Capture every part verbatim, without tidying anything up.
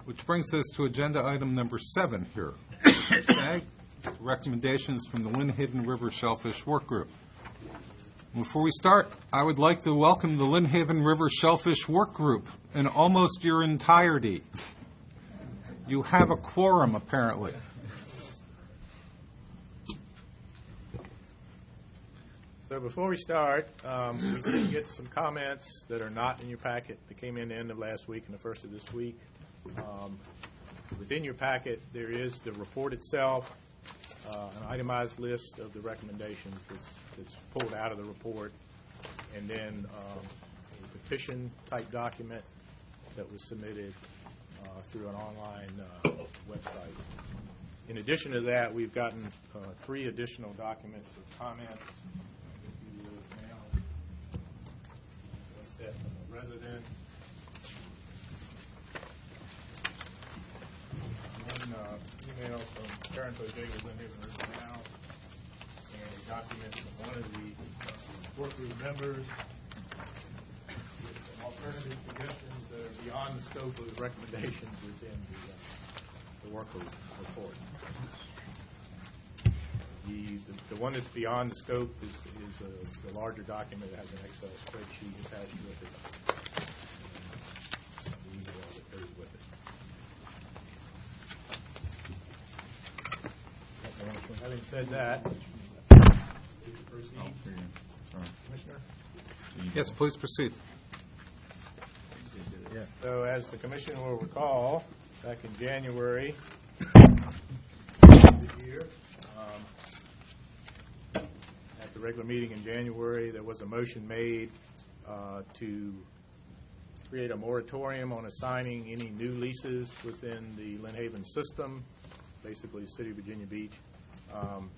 Which brings us to agenda item number seven here. Okay. Recommendations from the Lynnhaven River Shellfish Work Group. Before we start, I would like to welcome the Lynnhaven River Shellfish Work Group in almost your entirety. You have a quorum, apparently. So before we start, um, we did get some comments that are not in your packet that came in the end of last week and the first of this week. Um, within your packet, there is the report itself, uh, an itemized list of the recommendations that's, that's pulled out of the report, and then um, a petition-type document that was submitted uh, through an online uh, website. In addition to that, we've gotten uh, three additional documents of comments. Set from a resident. One uh, email from Karen Pojay with Lynnhaven River Now, and a document from one of the uh, work group members with some alternative suggestions that are beyond the scope of the recommendations within the, uh, the work group report. The, the, the one that's beyond the scope is, is a, the larger document that has an Excel spreadsheet attached with it. The email that goes with it. Having said that, proceed. Commissioner? Yes, please proceed. Yeah. So as the Commission will recall, back in January this year, um, at the regular meeting in January, there was a motion made uh, to create a moratorium on assigning any new leases within the Lynnhaven system, basically the City of Virginia Beach. Um,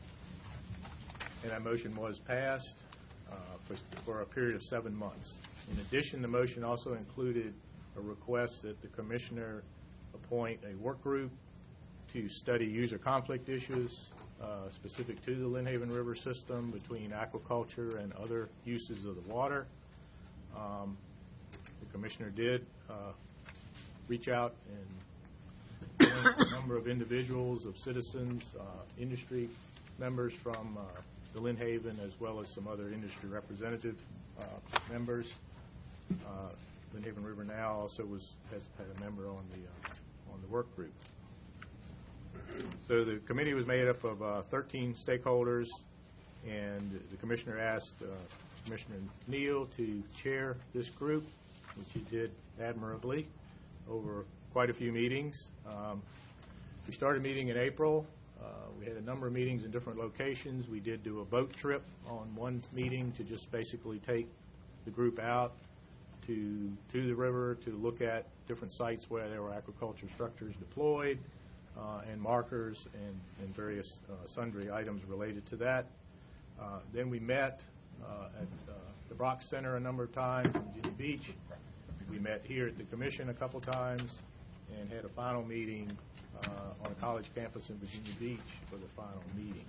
and that motion was passed uh, for, for a period of seven months. In addition, the motion also included a request that the Commissioner appoint a work group to study user conflict issues Uh, specific to the Lynnhaven River system between aquaculture and other uses of the water. Um, the Commissioner did uh, reach out and a number of individuals, of citizens, uh, industry members from uh, the Lynnhaven, as well as some other industry representative uh, members. Uh, Lynnhaven River Now also was has had a member on the uh, on the work group. So the committee was made up of uh, thirteen stakeholders, and the Commissioner asked uh, Commissioner Neal to chair this group, which he did admirably over quite a few meetings. Um, we started meeting in April. Uh, we had a number of meetings in different locations. We did do a boat trip on one meeting to just basically take the group out to, to the river to look at different sites where there were aquaculture structures deployed. Uh, and markers and, and various uh, sundry items related to that. Uh, then we met uh, at uh, the Brock Center a number of times in Virginia Beach. We met here at the Commission a couple times and had a final meeting uh, on a college campus in Virginia Beach for the final meeting.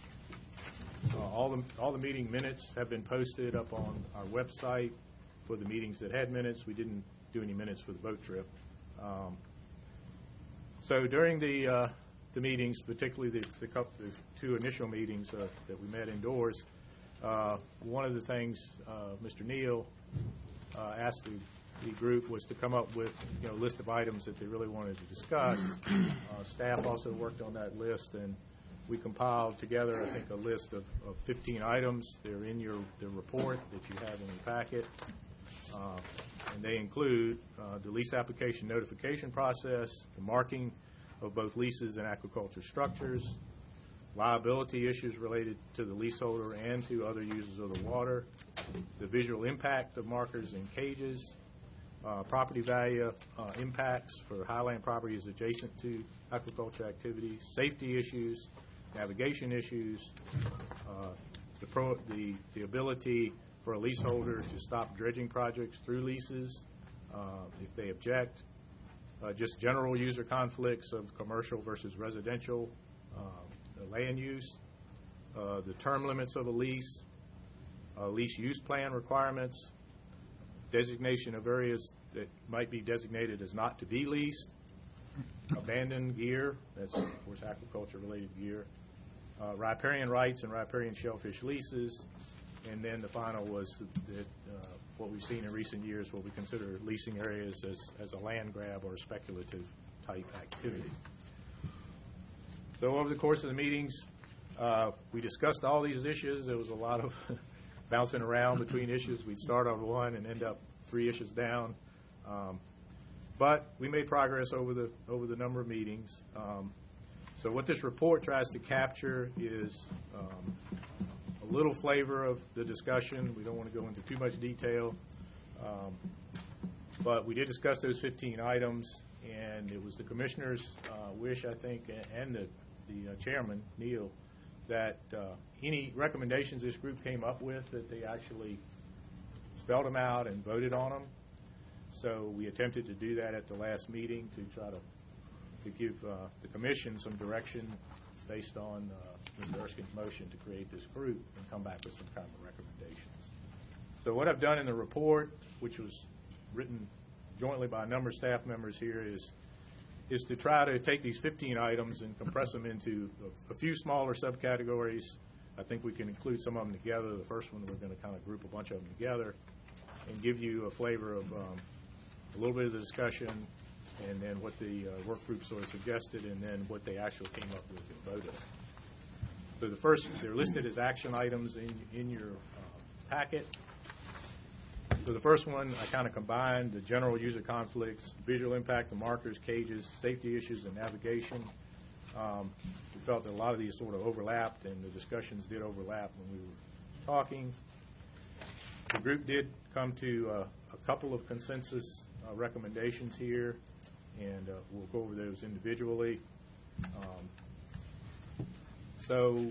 Uh, all the all the meeting minutes have been posted up on our website for the meetings that had minutes. We didn't do any minutes for the boat trip. Um, So during the uh, the meetings, particularly the, the, couple, the two initial meetings uh, that we met indoors, uh, one of the things uh, Mister Neal uh, asked the, the group was to come up with you know a list of items that they really wanted to discuss. Uh, staff also worked on that list, and we compiled together, I think, a list of, of fifteen items. They're in your the report that you have in your packet. Uh, and they include uh, the lease application notification process, the marking of both leases and aquaculture structures, liability issues related to the leaseholder and to other users of the water, the visual impact of markers in cages, uh, property value uh, impacts for highland properties adjacent to aquaculture activities, safety issues, navigation issues, uh, the, pro the, the ability for a leaseholder to stop dredging projects through leases uh, if they object, uh, just general user conflicts of commercial versus residential uh, land use, uh, the term limits of a lease, uh, lease use plan requirements, designation of areas that might be designated as not to be leased, abandoned gear, that's of course aquaculture-related gear, uh, riparian rights and riparian shellfish leases, and then the final was that uh, what we've seen in recent years, what we consider leasing areas as, as a land grab or a speculative type activity. So over the course of the meetings, uh, we discussed all these issues. There was a lot of bouncing around between issues. We'd start on one and end up three issues down. Um, but we made progress over the over the number of meetings. Um, so what this report tries to capture is um, a little flavor of the discussion. We don't want to go into too much detail. Um, but we did discuss those fifteen items, and it was the commissioner's uh, wish, I think, and the, the uh, chairman, Neil, that uh, any recommendations this group came up with, that they actually spelled them out and voted on them. So we attempted to do that at the last meeting to try to, to give uh, the commission some direction based on uh, Mister Erskine's motion to create this group and come back with some kind of recommendations. So what I've done in the report, which was written jointly by a number of staff members here, is is to try to take these fifteen items and compress them into a, a few smaller subcategories. I think we can include some of them together. The first one, we're going to kind of group a bunch of them together and give you a flavor of um, a little bit of the discussion, and then what the uh, work group sort of suggested, and then what they actually came up with and voted on. So the first, they're listed as action items in, in your uh, packet. So the first one, I kind of combined the general user conflicts, visual impact, the markers, cages, safety issues, and navigation. Um, we felt that a lot of these sort of overlapped, and the discussions did overlap when we were talking. The group did come to uh, a couple of consensus uh, recommendations here, and uh, we'll go over those individually. Um, so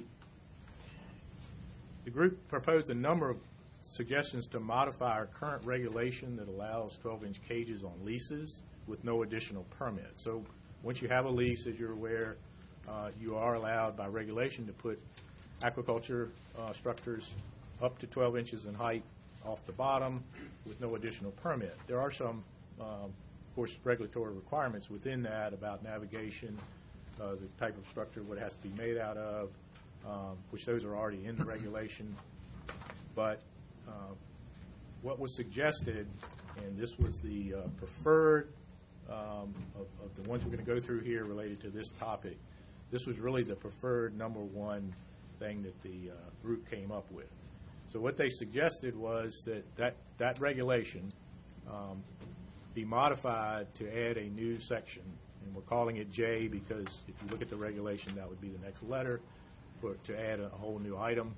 the group proposed a number of suggestions to modify our current regulation that allows twelve inch cages on leases with no additional permit. So once you have a lease, as you're aware, uh, you are allowed by regulation to put aquaculture uh, structures up to twelve inches in height off the bottom with no additional permit. There are some, um, of course, regulatory requirements within that about navigation, uh, the type of structure, what it has to be made out of, um, which those are already in the regulation. But uh, what was suggested, and this was the uh, preferred um, of, of the ones we're going to go through here related to this topic, this was really the preferred number one thing that the uh, group came up with. So what they suggested was that that, that regulation um, be modified to add a new section, and we're calling it J because if you look at the regulation, that would be the next letter, for, to add a, a whole new item.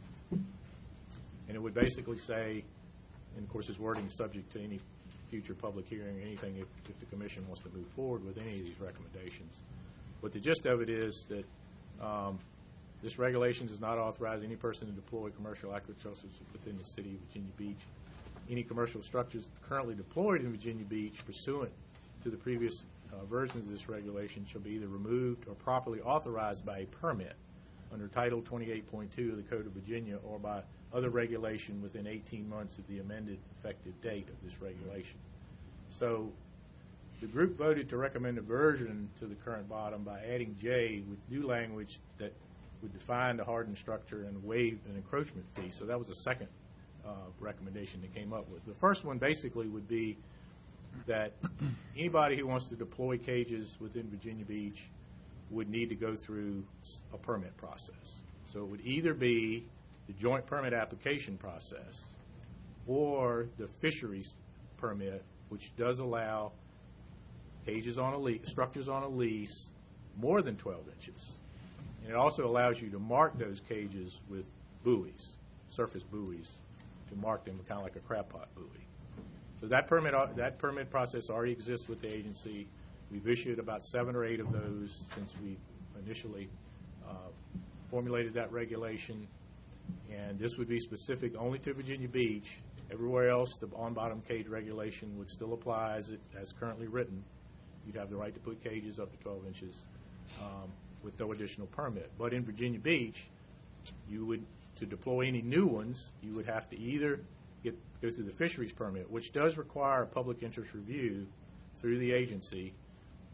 And it would basically say, and of course this wording is subject to any future public hearing or anything if, if the commission wants to move forward with any of these recommendations. But the gist of it is that um, this regulation does not authorize any person to deploy commercial aquaculture within the city of Virginia Beach. Any commercial structures currently deployed in Virginia Beach pursuant to the previous uh, versions of this regulation shall be either removed or properly authorized by a permit under Title twenty-eight point two of the Code of Virginia or by other regulation within eighteen months of the amended effective date of this regulation. So the group voted to recommend a version to the current bottom by adding J with new language that would define the hardened structure and waive an encroachment fee. So that was the second uh, recommendation they came up with. The first one basically would be that anybody who wants to deploy cages within Virginia Beach would need to go through a permit process. So it would either be the joint permit application process or the fisheries permit, which does allow cages on a lease, structures on a lease more than twelve inches. And it also allows you to mark those cages with buoys, surface buoys, to mark them kind of like a crab pot buoy. So that permit, that permit process already exists with the agency. We've issued about seven or eight of those since we initially uh, formulated that regulation. And this would be specific only to Virginia Beach. Everywhere else, the on-bottom cage regulation would still apply as, it, as currently written. You'd have the right to put cages up to twelve inches um, with no additional permit. But in Virginia Beach, you would, to deploy any new ones, you would have to either get, go through the fisheries permit, which does require a public interest review through the agency,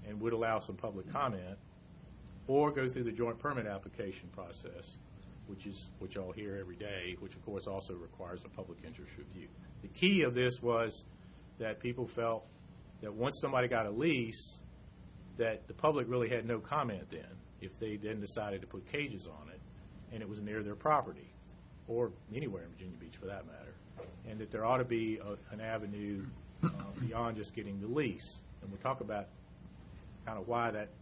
and would allow some public comment, or go through the joint permit application process, which is, which y'all hear every day, which of course also requires a public interest review. The key of this was that people felt that once somebody got a lease, that the public really had no comment then, if they then decided to put cages on it, and it was near their property, or anywhere in Virginia Beach for that matter, and that there ought to be a, an avenue uh, beyond just getting the lease. And we'll talk about kind of why that.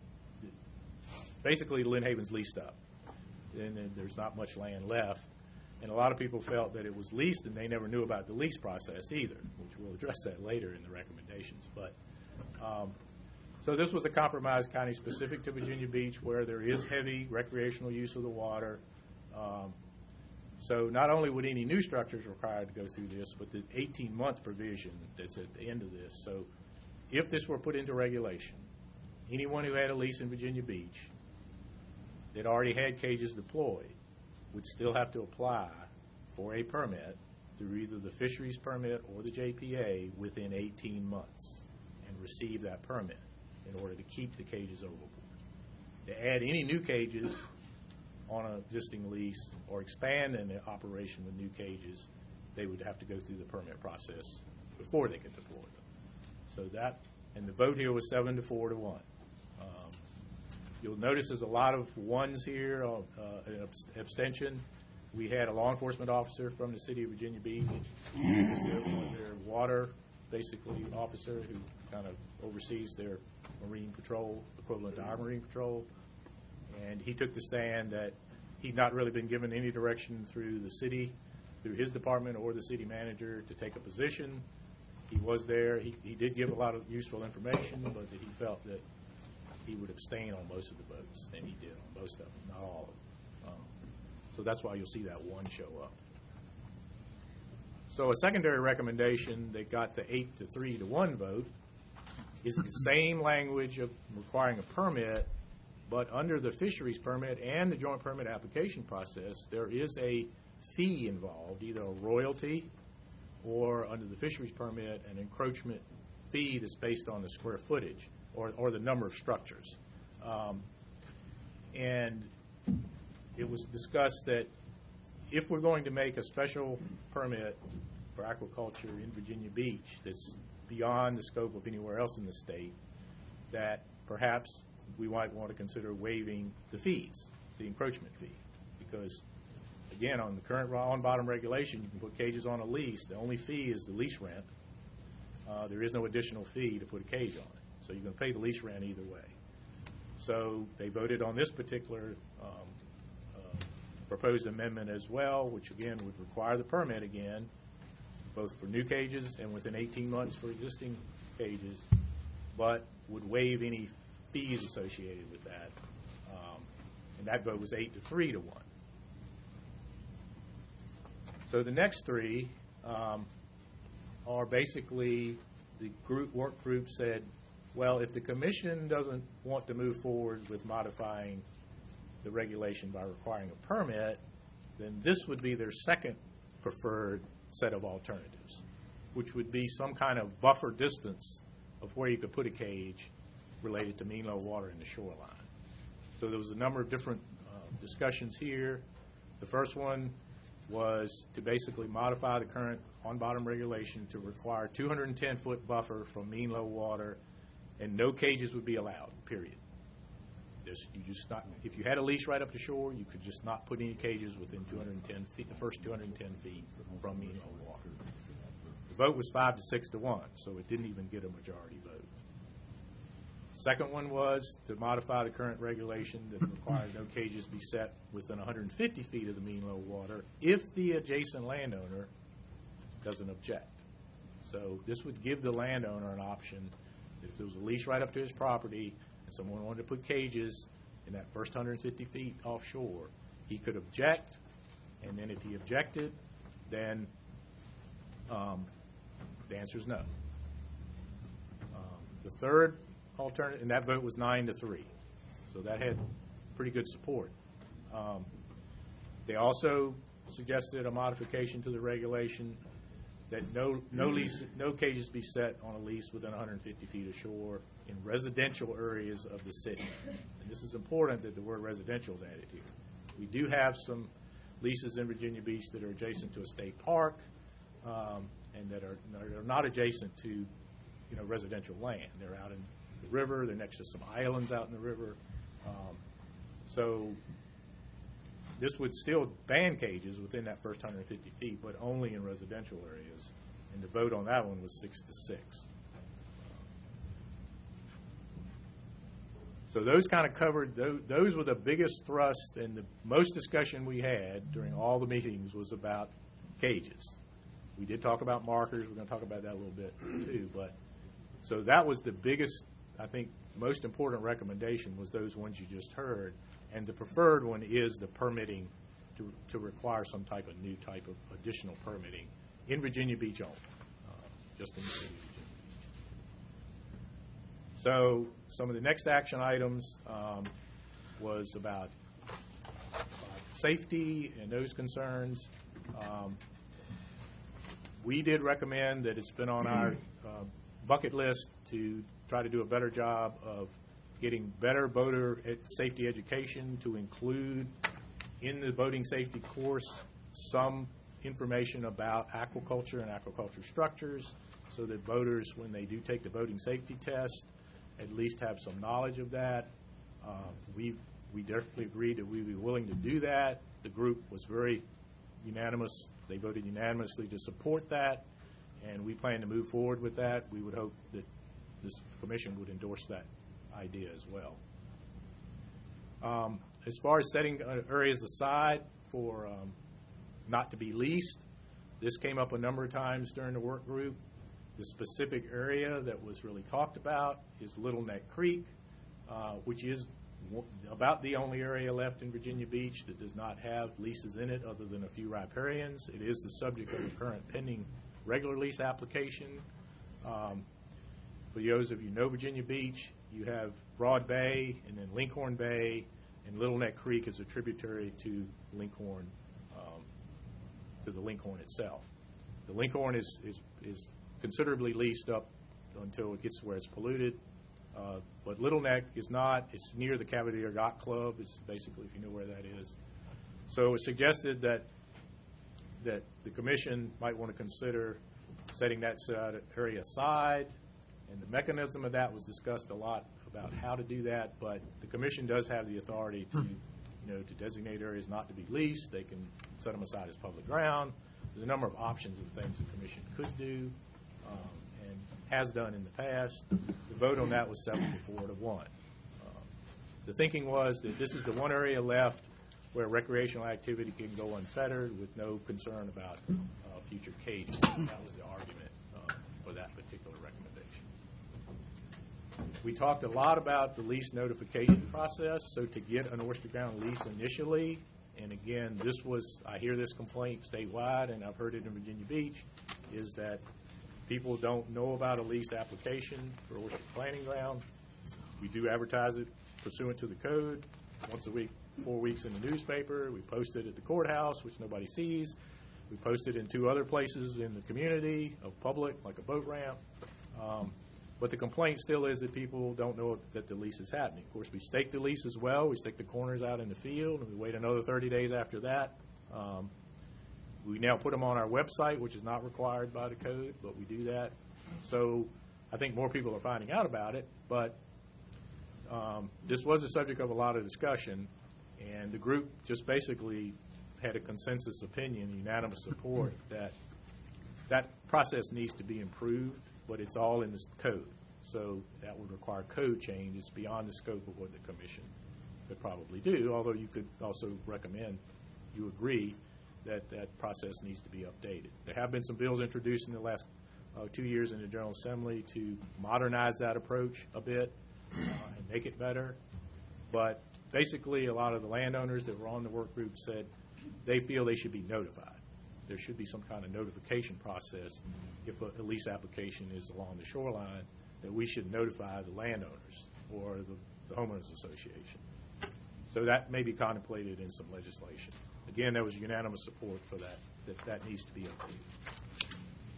Basically, Lynn Haven's leased up, and, and there's not much land left. And a lot of people felt that it was leased, and they never knew about the lease process either, which we'll address that later in the recommendations. But um, so this was a compromise kind of specific to Virginia Beach, where there is heavy recreational use of the water. Um, so not only would any new structures required to go through this, but the eighteen-month provision that's at the end of this. So if this were put into regulation, anyone who had a lease in Virginia Beach that already had cages deployed would still have to apply for a permit through either the fisheries permit or the J P A within eighteen months and receive that permit in order to keep the cages overboard. To add any new cages on an existing lease or expand an operation with new cages, they would have to go through the permit process before they could deploy them. So that, and the vote here was seven to four to one. Um, you'll notice there's a lot of ones here, uh, an abstention. We had a law enforcement officer from the city of Virginia Beach, their water, basically, officer who kind of oversees their marine patrol, equivalent to our marine patrol. And he took the stand that he'd not really been given any direction through the city, through his department or the city manager to take a position. He was there. He, he did give a lot of useful information, but that he felt that he would abstain on most of the votes, and he did on most of them, not all of them. Um, so that's why you'll see that one show up. So a secondary recommendation that got the eight to three to one vote is the same language of requiring a permit, but under the fisheries permit and the joint permit application process, there is a fee involved, either a royalty or under the fisheries permit, an encroachment fee that's based on the square footage or, or the number of structures. Um, and it was discussed that if we're going to make a special permit for aquaculture in Virginia Beach that's beyond the scope of anywhere else in the state, that perhaps we might want to consider waiving the fees, the encroachment fee, because again, on the current on-bottom regulation, you can put cages on a lease. The only fee is the lease rent. Uh, there is no additional fee to put a cage on it. So you're going to pay the lease rent either way. So they voted on this particular um, uh, proposed amendment as well, which again would require the permit again, both for new cages and within eighteen months for existing cages, but would waive any fees associated with that. Um, and that vote was eight to three to one. So the next three um, are basically the group work group said, well, if the commission doesn't want to move forward with modifying the regulation by requiring a permit, then this would be their second preferred set of alternatives, which would be some kind of buffer distance of where you could put a cage related to mean low water in the shoreline. So there was a number of different uh, discussions here. The first one was to basically modify the current on-bottom regulation to require two hundred ten foot buffer from mean low water, and no cages would be allowed, period. There's, you just not, if you had a lease right up to shore, you could just not put any cages within two hundred ten feet, the first two hundred ten feet from mean low water. The vote was five to six to one, so it didn't even get a majority vote. Second one was to modify the current regulation that required no cages be set within one hundred fifty feet of the mean low water if the adjacent landowner doesn't object. So this would give the landowner an option that if there was a lease right up to his property and someone wanted to put cages in that first one hundred fifty feet offshore, he could object, and then if he objected, then um, the answer is no. Um, the third alternative, and that vote was nine to three, so that had pretty good support. Um, they also suggested a modification to the regulation that no, no lease, no cages be set on a lease within one hundred fifty feet of shore in residential areas of the city. And this is important that the word residential is added here. We do have some leases in Virginia Beach that are adjacent to a state park, um, and that are, that are not adjacent to, you know, residential land. They're out in the river, they're next to some islands out in the river. Um, so this would still ban cages within that first one hundred fifty feet, but only in residential areas. And the vote on that one was six to six. So those kind of covered, those, those were the biggest thrust, and the most discussion we had during all the meetings was about cages. We did talk about markers. We're going to talk about that a little bit too. But so that was the biggest, I think, most important recommendation was those ones you just heard. And the preferred one is the permitting to, to require some type of new type of additional permitting in Virginia Beach only, uh, just in the city of Virginia Beach. So some of the next action items um, was about uh, safety and those concerns. Um, we did recommend that it's been on our uh, bucket list to try to do a better job of getting better boater ed- safety education, to include in the boating safety course some information about aquaculture and aquaculture structures, so that boaters, when they do take the boating safety test, at least have some knowledge of that. Uh, we we definitely agreed that we'd be willing to do that. The group was very unanimous. They voted unanimously to support that, and we plan to move forward with that. We would hope that this commission would endorse that idea as well. Um, as far as setting uh, areas aside for um, not to be leased, this came up a number of times during the work group. The specific area that was really talked about is Little Neck Creek, uh, which is w- about the only area left in Virginia Beach that does not have leases in it other than a few riparians. It is the subject of a current pending regular lease application. Um, for those of you who know Virginia Beach, you have Broad Bay and then Linkhorn Bay, and Little Neck Creek is a tributary to Linkhorn, um, to the Linkhorn itself. The Linkhorn is, is, is considerably leased up until it gets to where it's polluted. Uh, but Little Neck is not. It's near the Cavalier Yacht Club. It's basically, if you know where that is. So it suggested that that the commission might want to consider setting that area aside, and the mechanism of that was discussed a lot about how to do that. But the commission does have the authority to, you know, to designate areas not to be leased. They can set them aside as public ground. There's a number of options of things the commission could do. Um, and has done in the past. The vote on that was seven to four to one. Um, the thinking was that this is the one area left where recreational activity can go unfettered with no concern about uh, future caging. That was the argument uh, for that particular recommendation. We talked a lot about the lease notification process. So to get an oyster ground lease initially, and again, this was, I hear this complaint statewide, and I've heard it in Virginia Beach, is that people don't know about a lease application for oyster planting ground. We do advertise it pursuant to the code once a week, four weeks in the newspaper. We post it at the courthouse, which nobody sees. We post it in two other places in the community of public, like a boat ramp. Um, but the complaint still is that people don't know that the lease is happening. Of course, we stake the lease as well. We stake the corners out in the field, and we wait another thirty days after that. Um, We now put them on our website, which is not required by the code, but we do that. So I think more people are finding out about it, but um, this was the subject of a lot of discussion, and the group just basically had a consensus opinion, unanimous support, that that process needs to be improved, but it's all in the code. So that would require code change. It's beyond the scope of what the commission could probably do, although you could also recommend, you agree, that that process needs to be updated. There have been some bills introduced in the last uh, two years in the General Assembly to modernize that approach a bit uh, and make it better. But basically, a lot of the landowners that were on the work group said they feel they should be notified. There should be some kind of notification process if a, a lease application is along the shoreline, that we should notify the landowners or the, the homeowners association. So that may be contemplated in some legislation. Again, there was unanimous support for that, that that needs to be updated.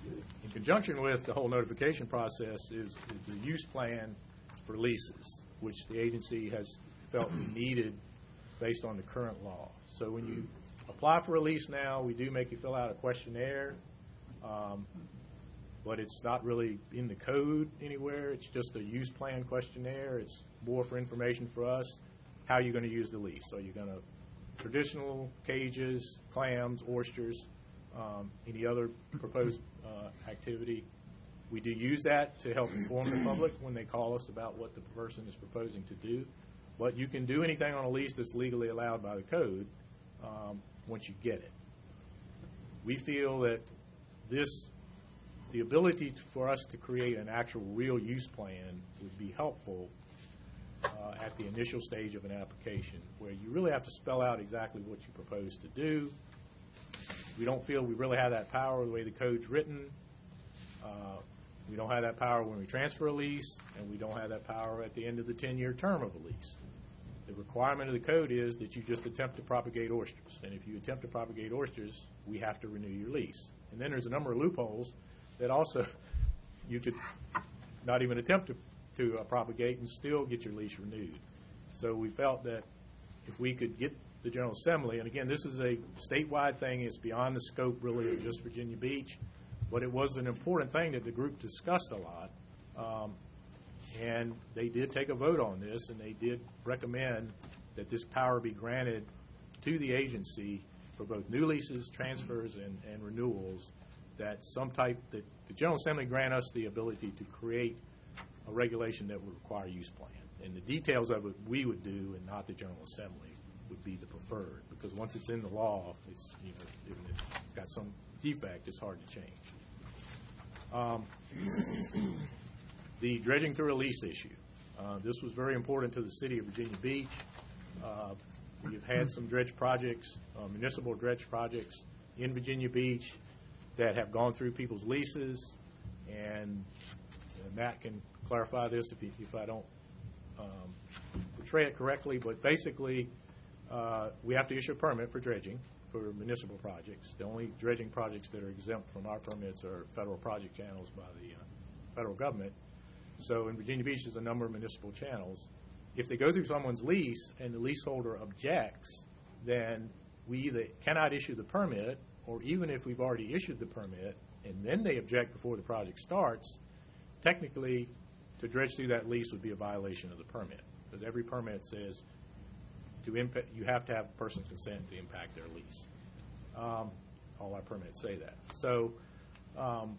in conjunction with the whole notification process is, is the use plan for leases, which the agency has felt we needed based on the current law. So when you apply for a lease now, we do make you fill out a questionnaire, um, but it's not really in the code anywhere. It's just a use plan questionnaire. It's more for information for us. How are you going to use the lease? Are you going to traditional cages, clams, oysters, um, any other proposed uh, activity? We do use that to help inform the public when they call us about what the person is proposing to do. But you can do anything on a lease that's legally allowed by the code um, once you get it. We feel that this, the ability to, for us to create an actual real use plan would be helpful uh, at the initial stage of an application, where you really have to spell out exactly what you propose to do. We don't feel we really have that power the way the code's written. Uh, we don't have that power when we transfer a lease, and we don't have that power at the end of the ten-year term of a lease. The requirement of the code is that you just attempt to propagate oysters, and if you attempt to propagate oysters, we have to renew your lease. And then there's a number of loopholes that also you could not even attempt to, to uh, propagate and still get your lease renewed. So we felt that if we could get the General Assembly, and again, this is a statewide thing, it's beyond the scope really of just Virginia Beach, but it was an important thing that the group discussed a lot. Um, and they did take a vote on this, and they did recommend that this power be granted to the agency for both new leases, transfers, and, and renewals, that some type, that the General Assembly grant us the ability to create a regulation that would require use plan. And the details of it we would do, and not the General Assembly, would be the preferred, because once it's in the law, it's, you know, even if it's got some defect, it's hard to change. Um, the dredging through a lease issue. Uh, this was very important to the city of Virginia Beach. Uh, we've had some dredge projects, uh, municipal dredge projects in Virginia Beach that have gone through people's leases, and uh, Matt can clarify this if, he, if I don't um, portray it correctly, but basically uh, we have to issue a permit for dredging for municipal projects. The only dredging projects that are exempt from our permits are federal project channels by the uh, federal government. So in Virginia Beach, there's a number of municipal channels. If they go through someone's lease and the leaseholder objects, then we either cannot issue the permit, or even if we've already issued the permit and then they object before the project starts, technically to dredge through that lease would be a violation of the permit, because every permit says to impact, you have to have a person's consent to impact their lease. Um, all our permits say that. So, um,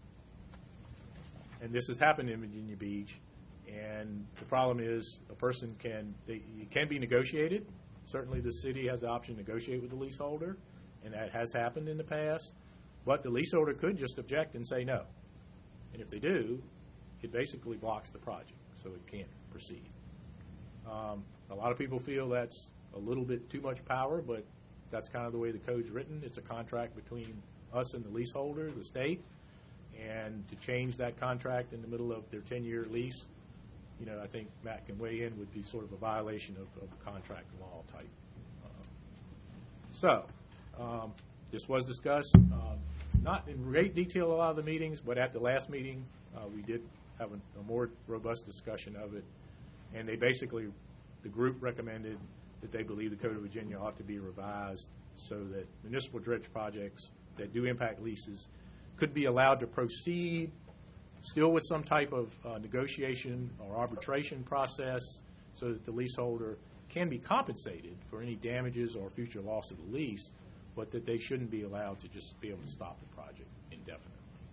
and this has happened in Virginia Beach, and the problem is a person can, they, it can be negotiated. Certainly the city has the option to negotiate with the leaseholder, and that has happened in the past, but the leaseholder could just object and say no. And if they do, it basically blocks the project, so it can't proceed. Um, a lot of people feel that's a little bit too much power, but that's kind of the way the code's written. It's a contract between us and the leaseholder, the state, and to change that contract in the middle of their ten-year lease, you know, I think Matt can weigh in, would be sort of a violation of, of contract law type. Uh, so, um, this was discussed, uh, not in great detail a lot of the meetings, but at the last meeting, uh, we did have a, a more robust discussion of it, and they basically, the group recommended that they believe the Code of Virginia ought to be revised so that municipal dredge projects that do impact leases could be allowed to proceed still with some type of uh, negotiation or arbitration process, so that the leaseholder can be compensated for any damages or future loss of the lease, but that they shouldn't be allowed to just be able to stop the project indefinitely.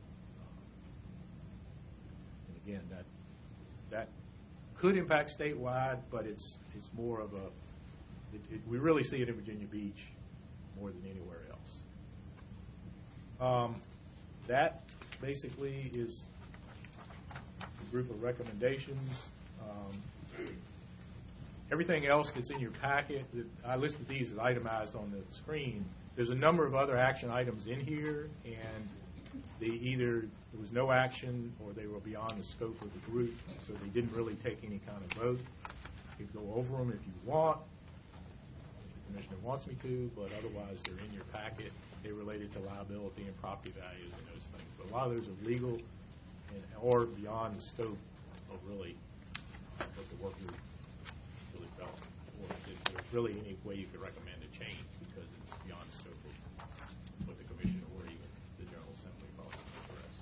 And again, that that could impact statewide, but it's it's more of a it, it, we really see it in Virginia Beach more than anywhere else. Um, that basically is a group of recommendations. Um, everything else that's in your packet, that I listed these as itemized on the screen. There's a number of other action items in here, and they either there was no action or they were beyond the scope of the group, so they didn't really take any kind of vote. You can go over them if you want. commissioner wants me to, but otherwise they're in your packet. They related to liability and property values and those things. But a lot of those are legal and, or beyond the scope of really what the work group really felt. Or if there's really any way you could recommend a change because it's beyond the scope of what the commission or even the General Assembly thought was addressed.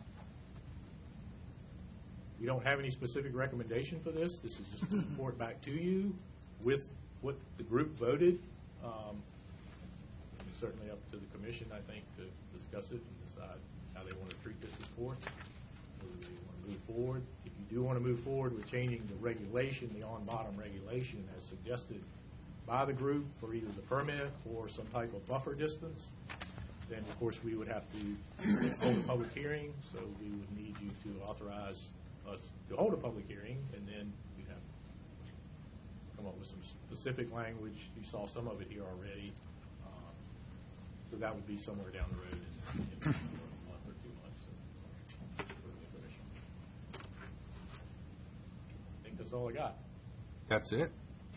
We don't have any specific recommendation for this. This is just a report back to you with what the group voted. Um, it's certainly up to the commission, I think, to discuss it and decide how they want to treat this report, whether they want to move forward. If you do want to move forward with changing the regulation, the on-bottom regulation as suggested by the group for either the permit or some type of buffer distance, then of course we would have to hold a public hearing, so we would need you to authorize us to hold a public hearing, and then we'd have to come up with some specific language. You saw some of it here already. Um, so that would be somewhere down the road in, in a month or two months uh, for the commission. I think that's all I got. That's it?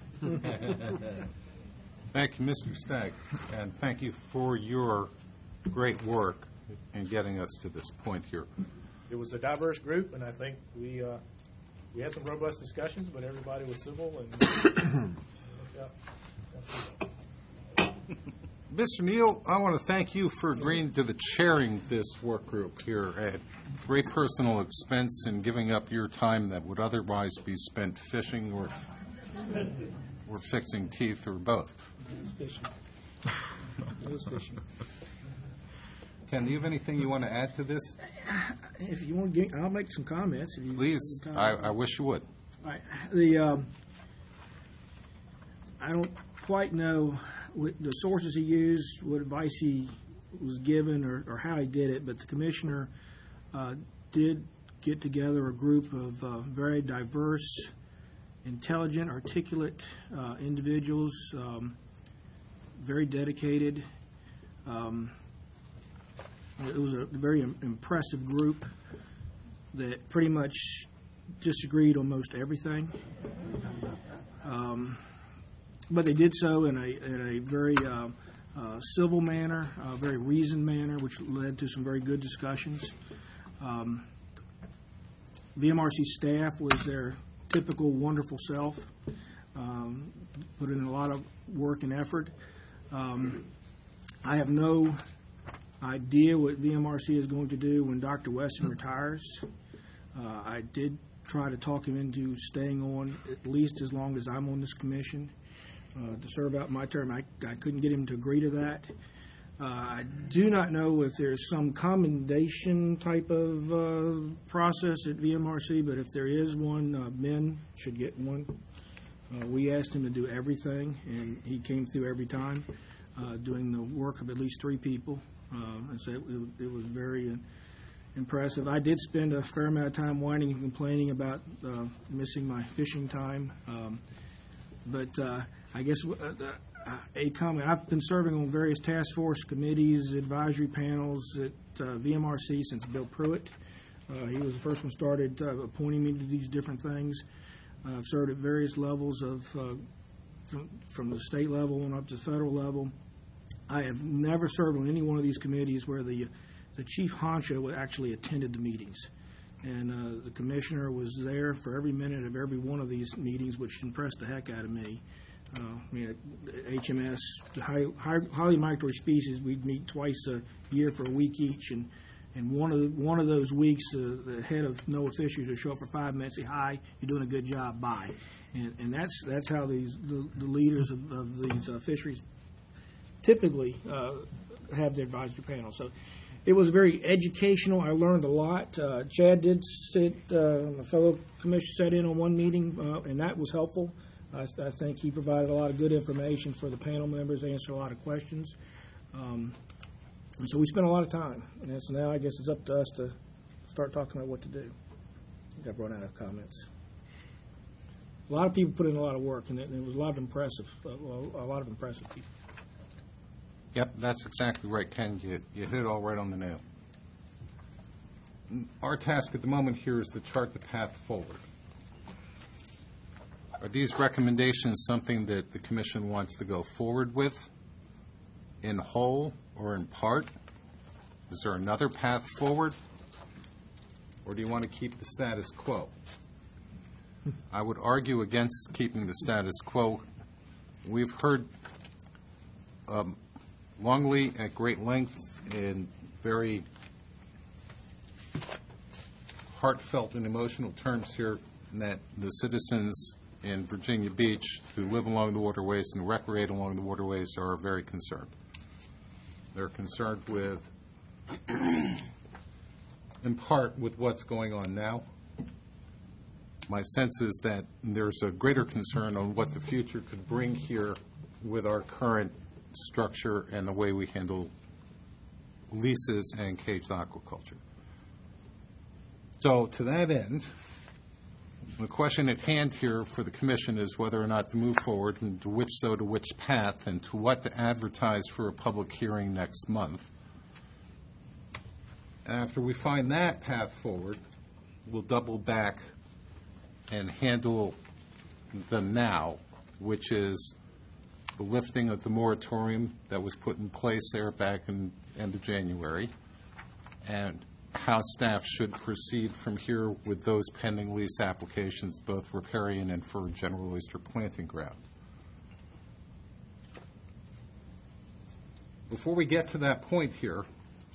Thank you, Mister Stagg, and thank you for your great work in getting us to this point here. It was a diverse group, and I think we uh, we had some robust discussions, but everybody was civil and. yeah. Mister Neal, I want to thank you for agreeing to the chairing this work group here at great personal expense and giving up your time that would otherwise be spent fishing or or fixing teeth or both. It was fishing. It was fishing. Ken, do you have anything you want to add to this? If you want to get, I'll make some comments. If you Please, have I, time. I wish you would. All right. The um, I don't quite know what the sources he used, what advice he was given, or, or how he did it, but the commissioner uh, did get together a group of uh, very diverse, intelligent, articulate uh, individuals, um, very dedicated. Um, it was a very im- impressive group that pretty much disagreed on most everything. Um, but they did so in a, in a very uh, uh, civil manner, a very reasoned manner, which led to some very good discussions. Um, V M R C staff was their typical wonderful self, um, put in a lot of work and effort. Um, I have no idea what V M R C is going to do when Doctor Wesson retires. Uh, I did try to talk him into staying on at least as long as I'm on this commission uh, to serve out my term. I, I couldn't get him to agree to that. Uh, I do not know if there's some commendation type of uh, process at V M R C, but if there is one, uh, Ben should get one. Uh, we asked him to do everything, and he came through every time, uh, doing the work of at least three people. Uh, and so it, it was very uh, impressive. I did spend a fair amount of time whining and complaining about uh, missing my fishing time, um, but uh, I guess uh, a comment. I've been serving on various task force committees, advisory panels at uh, V M R C since Bill Pruitt. Uh, he was the first one started uh, appointing me to these different things. Uh, I've served at various levels of uh, from, from the state level and up to the federal level. I have never served on any one of these committees where the the chief honcho actually attended the meetings, and uh, the commissioner was there for every minute of every one of these meetings, which impressed the heck out of me. Uh, I mean, H M S, the high, high, highly migratory species, we'd meet twice a year for a week each, and, and one of the, one of those weeks, uh, the head of NOAA Fisheries would show up for five minutes, say, "Hi, you're doing a good job, bye." And, and that's that's how these the, the leaders of, of these uh, fisheries typically uh, have their advisory panel. So it was very educational. I learned a lot. Uh, Chad did sit, uh, a fellow commissioner sat in on one meeting, uh, and that was helpful. I, th- I think he provided a lot of good information for the panel members, answered a lot of questions. Um, and so we spent a lot of time. And so now I guess it's up to us to start talking about what to do. I think I've run out of comments. A lot of people put in a lot of work, and it, and it was a lot of impressive, uh, a lot of impressive people. Yep, that's exactly right, Ken. You, you hit it all right on the nail. Our task at the moment here is to chart the path forward. Are these recommendations something that the commission wants to go forward with in whole or in part? Is there another path forward? Or do you want to keep the status quo? I would argue against keeping the status quo. We've heard um, longly, at great length, in very heartfelt and emotional terms here, that the citizens in Virginia Beach who live along the waterways and recreate along the waterways are very concerned. They're concerned with, in part, with what's going on now. My sense is that there's a greater concern on what the future could bring here with our current structure and the way we handle leases and caged aquaculture. So to that end, the question at hand here for the commission is whether or not to move forward, and to which so to which path, and to what to advertise for a public hearing next month. And after we find that path forward, we'll double back and handle the now, which is the lifting of the moratorium that was put in place there back in end of January, and how staff should proceed from here with those pending lease applications, both riparian and for general oyster planting ground. Before we get to that point here,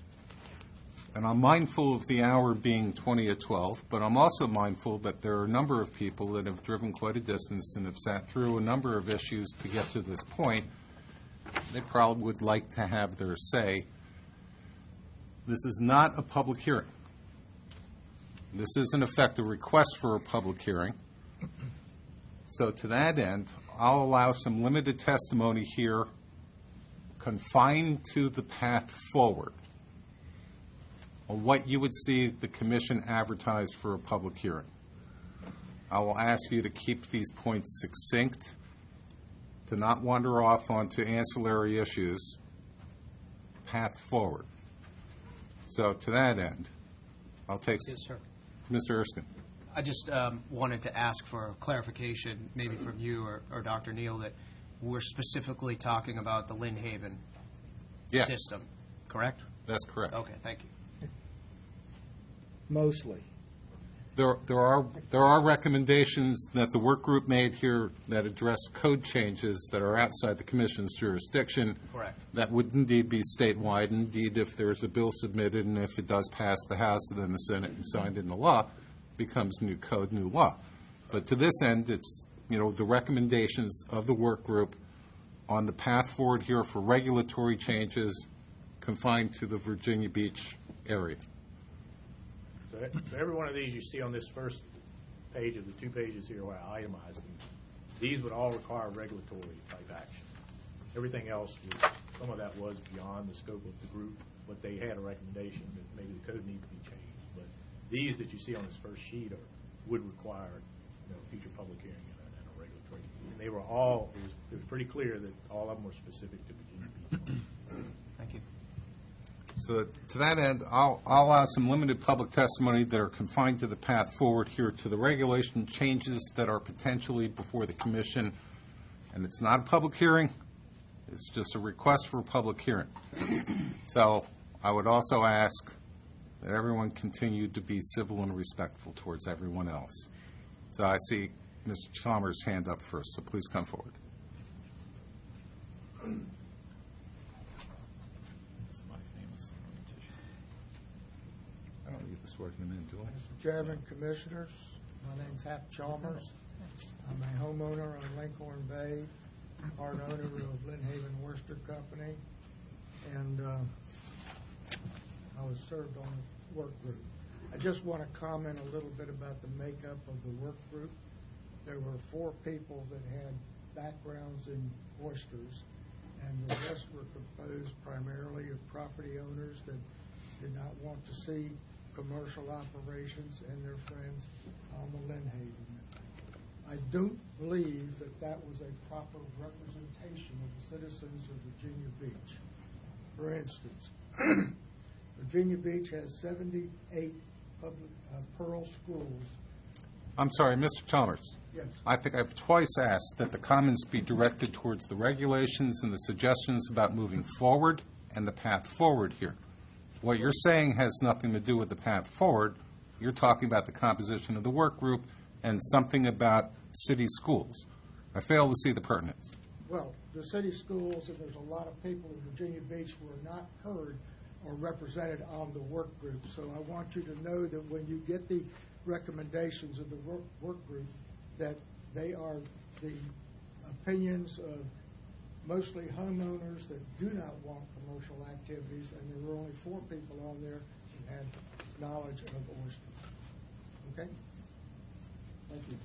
and I'm mindful of the hour being twenty at twelve, but I'm also mindful that there are a number of people that have driven quite a distance and have sat through a number of issues to get to this point. They probably would like to have their say. This is not a public hearing. This is, in effect, a request for a public hearing. So to that end, I'll allow some limited testimony here confined to the path forward on what you would see the commission advertise for a public hearing. I will ask you to keep these points succinct, to not wander off onto ancillary issues, path forward. So to that end, I'll take Yes, sir. Mister Erskine. I just um, wanted to ask for clarification, maybe from you or, or Doctor Neal, that we're specifically talking about the Lynn Haven Yes, system, correct? that's correct. Okay, thank you. Mostly. There, there are, there are recommendations that the work group made here that address code changes that are outside the commission's jurisdiction. Correct. That would indeed be statewide. Indeed, if there's a bill submitted and if it does pass the House and then the Senate and signed into law, becomes new code, new law. But to this end, it's, you know, the recommendations of the work group on the path forward here for regulatory changes confined to the Virginia Beach area. So so every one of these you see on this first page of the two pages here where I itemized them, these would all require regulatory type action. Everything else, was, some of that was beyond the scope of the group, but they had a recommendation that maybe the code needed to be changed. But these that you see on this first sheet are, would require, you know, future public hearing and a, and a regulatory. And they were all, it was, it was pretty clear that all of them were specific to Virginia Beach. Thank you. So to that end, I'll, I'll allow some limited public testimony that are confined to the path forward here to the regulation changes that are potentially before the commission. And it's not a public hearing. It's just a request for a public hearing. So I would also ask that everyone continue to be civil and respectful towards everyone else. So I see Mister Chalmers' hand up first, so please come forward. I don't need to swear him in, do I? Mister Chairman, Commissioners, my name's Hap Chalmers. I'm a homeowner on Lincoln Bay, part owner of Lynn Haven Worcester Company, and uh, I was served on the work group. I just want to comment a little bit about the makeup of the work group. There were four people that had backgrounds in oysters, and the rest were composed primarily of property owners that did not want to see commercial operations and their friends on the Lynn Haven. I don't believe that that was a proper representation of the citizens of Virginia Beach. For instance, Virginia Beach has seventy-eight public uh, Pearl schools. I'm sorry, Mister Chalmers. Yes. I think I've twice asked that the comments be directed towards the regulations and the suggestions about moving forward and the path forward here. What you're saying has nothing to do with the path forward. You're talking about the composition of the work group and something about city schools. I fail to see the pertinence. Well, the city schools, and there's a lot of people in Virginia Beach who are not heard or represented on the work group. So I want you to know that when you get the recommendations of the work, work group, that they are the opinions of mostly homeowners that do not want commercial activities, and there were only four people on there who had knowledge of oysters. Okay? Thank you.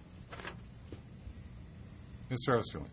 Mister Osterling.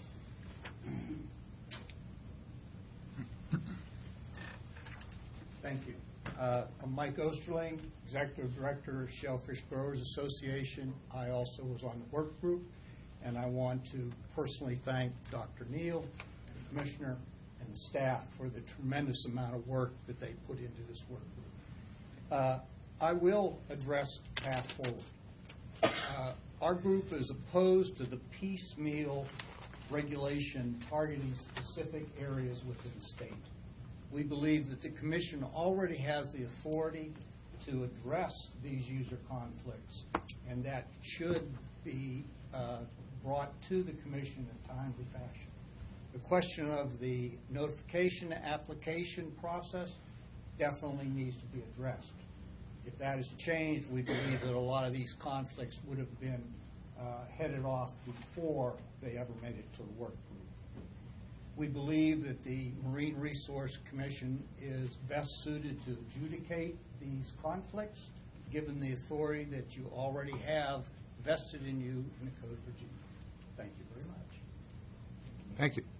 Thank you. Uh, I'm Mike Osterling, Executive Director of Shellfish Growers Association. I also was on the work group, and I want to personally thank Doctor Neal, the Commissioner, and the staff for the tremendous amount of work that they put into this work group. Uh, I will address path forward. Uh, our group is opposed to the piecemeal regulation targeting specific areas within the state. We believe that the Commission already has the authority to address these user conflicts, and that should be uh, brought to the Commission in a timely fashion. The question of the notification application process definitely needs to be addressed. If that is changed, we believe that a lot of these conflicts would have been uh, headed off before they ever made it to the work group. We believe that the Marine Resource Commission is best suited to adjudicate these conflicts, given the authority that you already have vested in you in the Code of Virginia. Thank you very much. Thank you.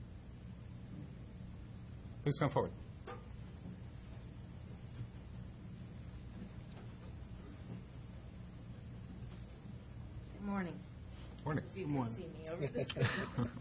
Please come forward. Good morning. Morning. You can see me over the screen.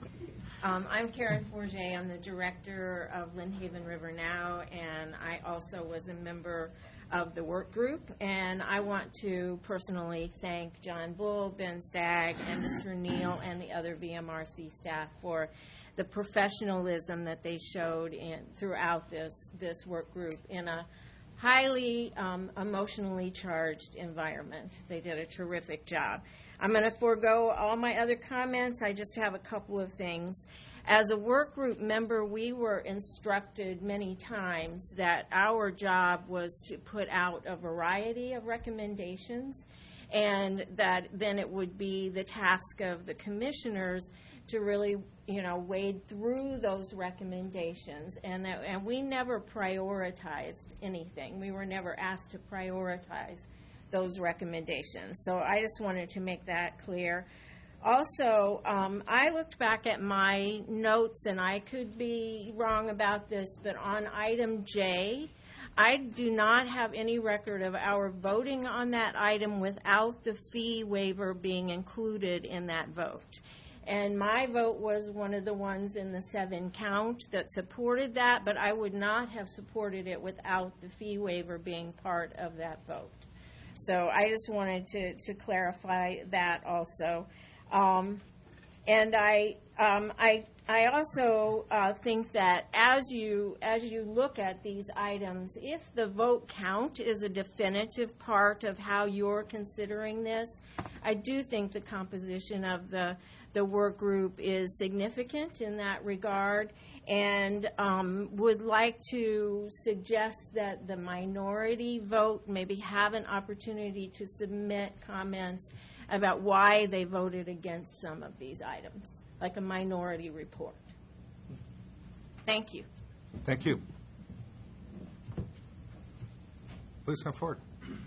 um, I'm Karen Forget. I'm the director of Lynn Haven River Now, and I also was a member of the work group. And I want to personally thank John Bull, Ben Stagg, and Mister Neal, and the other V M R C staff for the professionalism that they showed in, throughout this, this work group in a highly um, emotionally charged environment. They did a terrific job. I'm going to forego all my other comments. I just have a couple of things. As a work group member, we were instructed many times that our job was to put out a variety of recommendations, and that then it would be the task of the commissioners to really, you know, wade through those recommendations, and that, and we never prioritized anything. We were never asked to prioritize those recommendations. So I just wanted to make that clear. Also, um, I looked back at my notes, and I could be wrong about this, but on item J, I do not have any record of our voting on that item without the fee waiver being included in that vote. And my vote was one of the ones in the seven count that supported that, but I would not have supported it without the fee waiver being part of that vote. So I just wanted to, to clarify that also. Um, and I, um, I, I also uh, think that as you, as you look at these items, if the vote count is a definitive part of how you're considering this, I do think the composition of the, the work group is significant in that regard, and um, would like to suggest that the minority vote maybe have an opportunity to submit comments about why they voted against some of these items, like a minority report. Thank you. Thank you. Please come forward.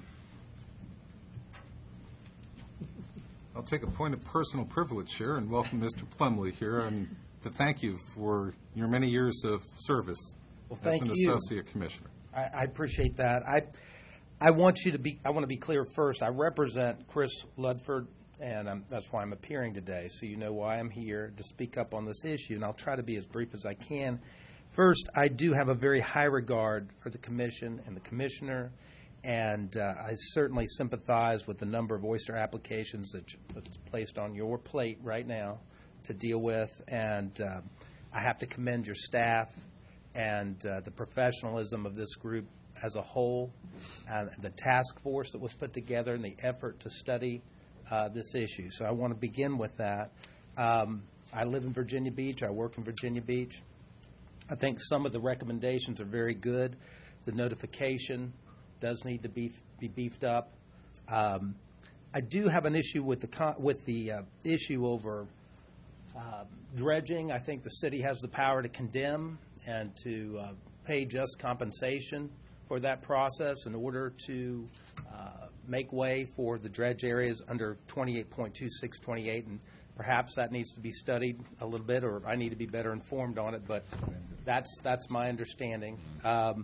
I'll take a point of personal privilege here and welcome Mister Plumley here, and to thank you for your many years of service Well, as thank an you. associate commissioner. I, I appreciate that. I, I want you to be. I want to be clear first. I represent Chris Ludford, and I'm, that's why I'm appearing today. So you know why I'm here, to speak up on this issue, and I'll try to be as brief as I can. First, I do have a very high regard for the commission and the commissioner, and uh, I certainly sympathize with the number of oyster applications that, that's placed on your plate right now to deal with, and uh, I have to commend your staff and uh, the professionalism of this group as a whole, uh, the task force that was put together, and the effort to study uh, this issue. So I want to begin with that. Um, I live in Virginia Beach. I work in Virginia Beach. I think some of the recommendations are very good. The notification does need to be, be beefed up. Um, I do have an issue with the con- with the uh, issue over uh, dredging. I think the city has the power to condemn and to uh, pay just compensation for that process in order to uh, make way for the dredge areas under twenty-eight point two six twenty-eight, and perhaps that needs to be studied a little bit, or I need to be better informed on it, but that's that's my understanding. Um,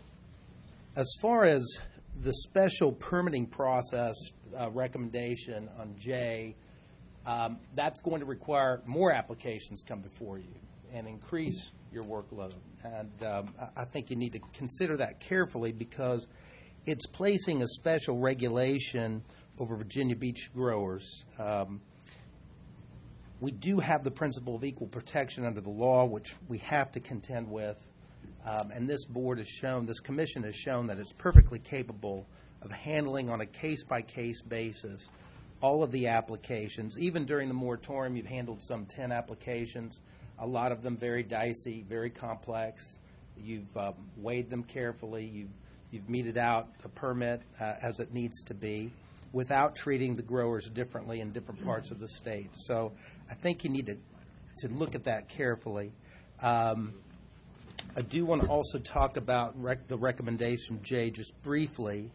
as far as the special permitting process uh, recommendation on J, um, that's going to require more applications come before you and increase your workload. And um, I think you need to consider that carefully, because it's placing a special regulation over Virginia Beach growers. Um, we do have the principle of equal protection under the law, which we have to contend with. Um, and this board has shown, this commission has shown that it's perfectly capable of handling on a case-by-case basis all of the applications. Even during the moratorium, you've handled some ten applications, a lot of them very dicey, very complex. You've um, weighed them carefully. You've, you've meted out a permit uh, as it needs to be, without treating the growers differently in different parts of the state. So I think you need to, to look at that carefully. Um, I do want to also talk about rec- the recommendation, Jay, just briefly.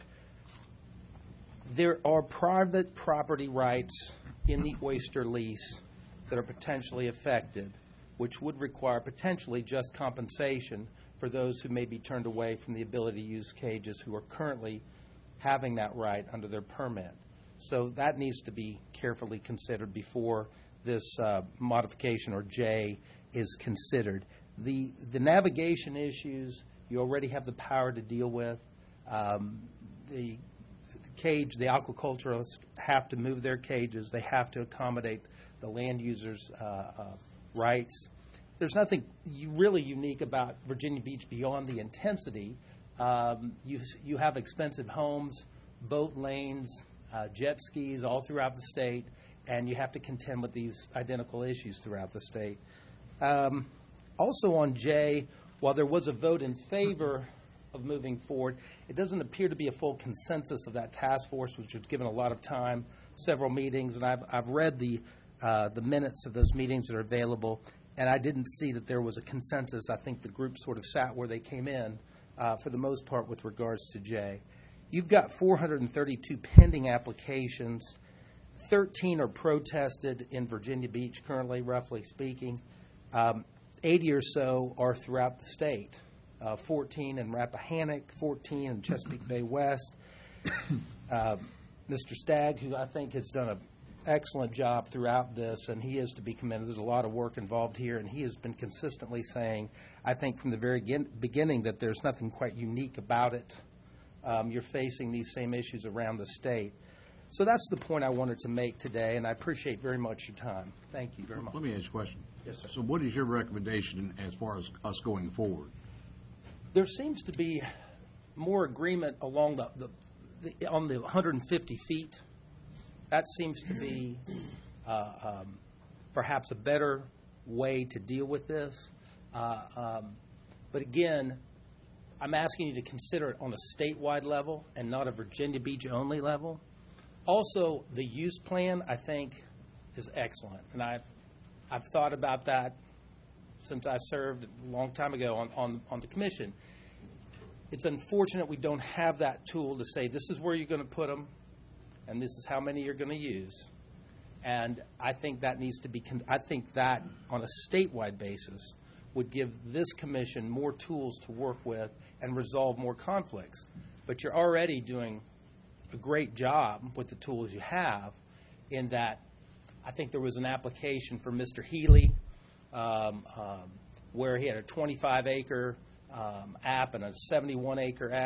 There are private property rights in the oyster lease that are potentially affected, which would require potentially just compensation for those who may be turned away from the ability to use cages who are currently having that right under their permit. So that needs to be carefully considered before this uh, modification, or J, is considered. The, the navigation issues, you already have the power to deal with. Um, the, the cage, the aquaculturists have to move their cages. They have to accommodate the land users' uh, uh, rights. There's nothing you really unique about Virginia Beach beyond the intensity. Um, you, you have expensive homes, boat lanes, uh, jet skis all throughout the state, and you have to contend with these identical issues throughout the state. Um, also on J, while there was a vote in favor of moving forward, it doesn't appear to be a full consensus of that task force, which was given a lot of time, several meetings, and I've, I've read the, uh, the minutes of those meetings that are available, and I didn't see that there was a consensus. I think the group sort of sat where they came in, uh, for the most part, with regards to J. You've got four hundred thirty-two pending applications. thirteen are protested in Virginia Beach currently, roughly speaking. Um, eighty or so are throughout the state. Uh, fourteen in Rappahannock, fourteen in Chesapeake Bay West. Uh, Mister Stagg, who I think has done an excellent job throughout this, and he is to be commended. There's a lot of work involved here, and he has been consistently saying, I think from the very beginning, that there's nothing quite unique about it. Um, you're facing these same issues around the state. So that's the point I wanted to make today, and I appreciate very much your time. Thank you very much. Let me ask you a question. Yes, sir. So what is your recommendation as far as us going forward? There seems to be more agreement along the, the, the on the one hundred fifty feet. That seems to be uh, um, perhaps a better way to deal with this. Uh, um, but again, I'm asking you to consider it on a statewide level and not a Virginia Beach only level. Also, the use plan, I think, is excellent, and I've I've thought about that since I served a long time ago on, on, on the commission. It's unfortunate we don't have that tool to say this is where you're going to put them, and this is how many you're going to use. And I think that needs to be. Con- I think that on a statewide basis would give this commission more tools to work with and resolve more conflicts. But you're already doing a great job with the tools you have, in that I think there was an application for Mister Healy um, um, where he had a twenty-five acre um, app and a seventy-one acre app,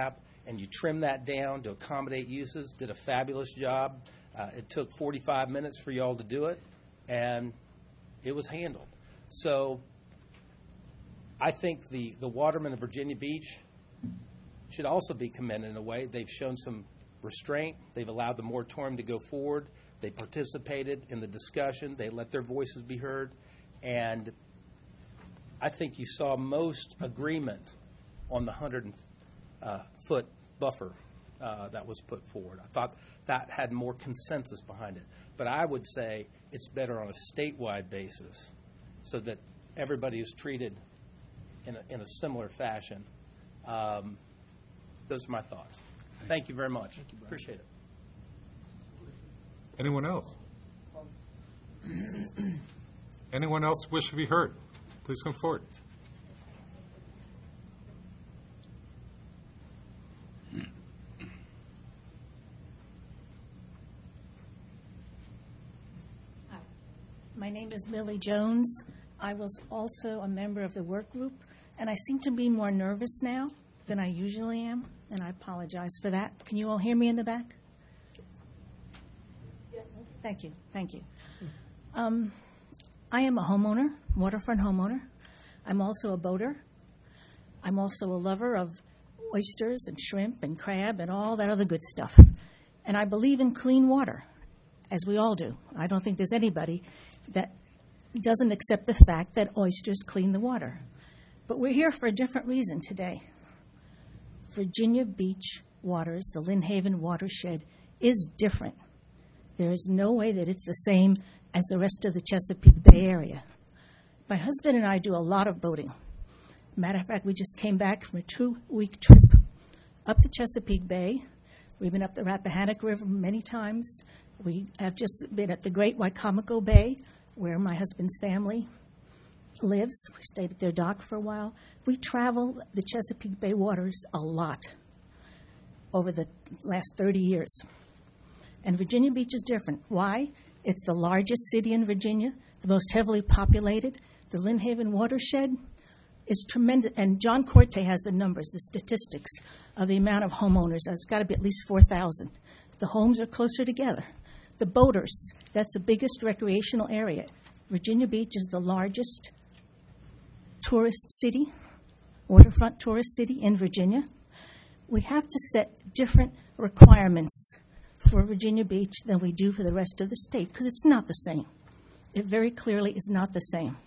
and you trim that down to accommodate uses, did a fabulous job. Uh, It took forty-five minutes for y'all to do it, and it was handled. So I think the, the watermen of Virginia Beach should also be commended in a way. They've shown some restraint. They've allowed the moratorium to go forward. They participated in the discussion. They let their voices be heard. And I think you saw most agreement on the hundred-foot buffer uh, that was put forward. I thought that had more consensus behind it. But I would say it's better on a statewide basis so that everybody is treated in a, in a similar fashion. Um, those are my thoughts. Thank you very much. Appreciate it. Anyone else? Anyone else wish to be heard? Please come forward. My name is Millie Jones. I was also a member of the work group, and I seem to be more nervous now than I usually am, and I apologize for that. Can you all hear me in the back? Yes. Thank you, thank you. Um, I am a homeowner, waterfront homeowner. I'm also a boater. I'm also a lover of oysters and shrimp and crab and all that other good stuff. And I believe in clean water, as we all do. I don't think there's anybody that doesn't accept the fact that oysters clean the water. But we're here for a different reason today. Virginia Beach waters, the Lynn Haven watershed, is different. There is no way that it's the same as the rest of the Chesapeake Bay area. My husband and I do a lot of boating. Matter of fact, we just came back from a two-week trip up the Chesapeake Bay. We've been up the Rappahannock River many times. We have just been at the Great Wicomico Bay, where my husband's family lives. We stayed at their dock for a while. We travel the Chesapeake Bay waters a lot over the last thirty years. And Virginia Beach is different. Why? It's the largest city in Virginia, the most heavily populated. The Lynn Haven watershed is tremendous. And John Corte has the numbers, the statistics of the amount of homeowners. It's got to be at least four thousand. The homes are closer together. The boaters, that's the biggest recreational area. Virginia Beach is the largest tourist city, waterfront tourist city in Virginia. We have to set different requirements for Virginia Beach than we do for the rest of the state, because it's not the same. It very clearly is not the same.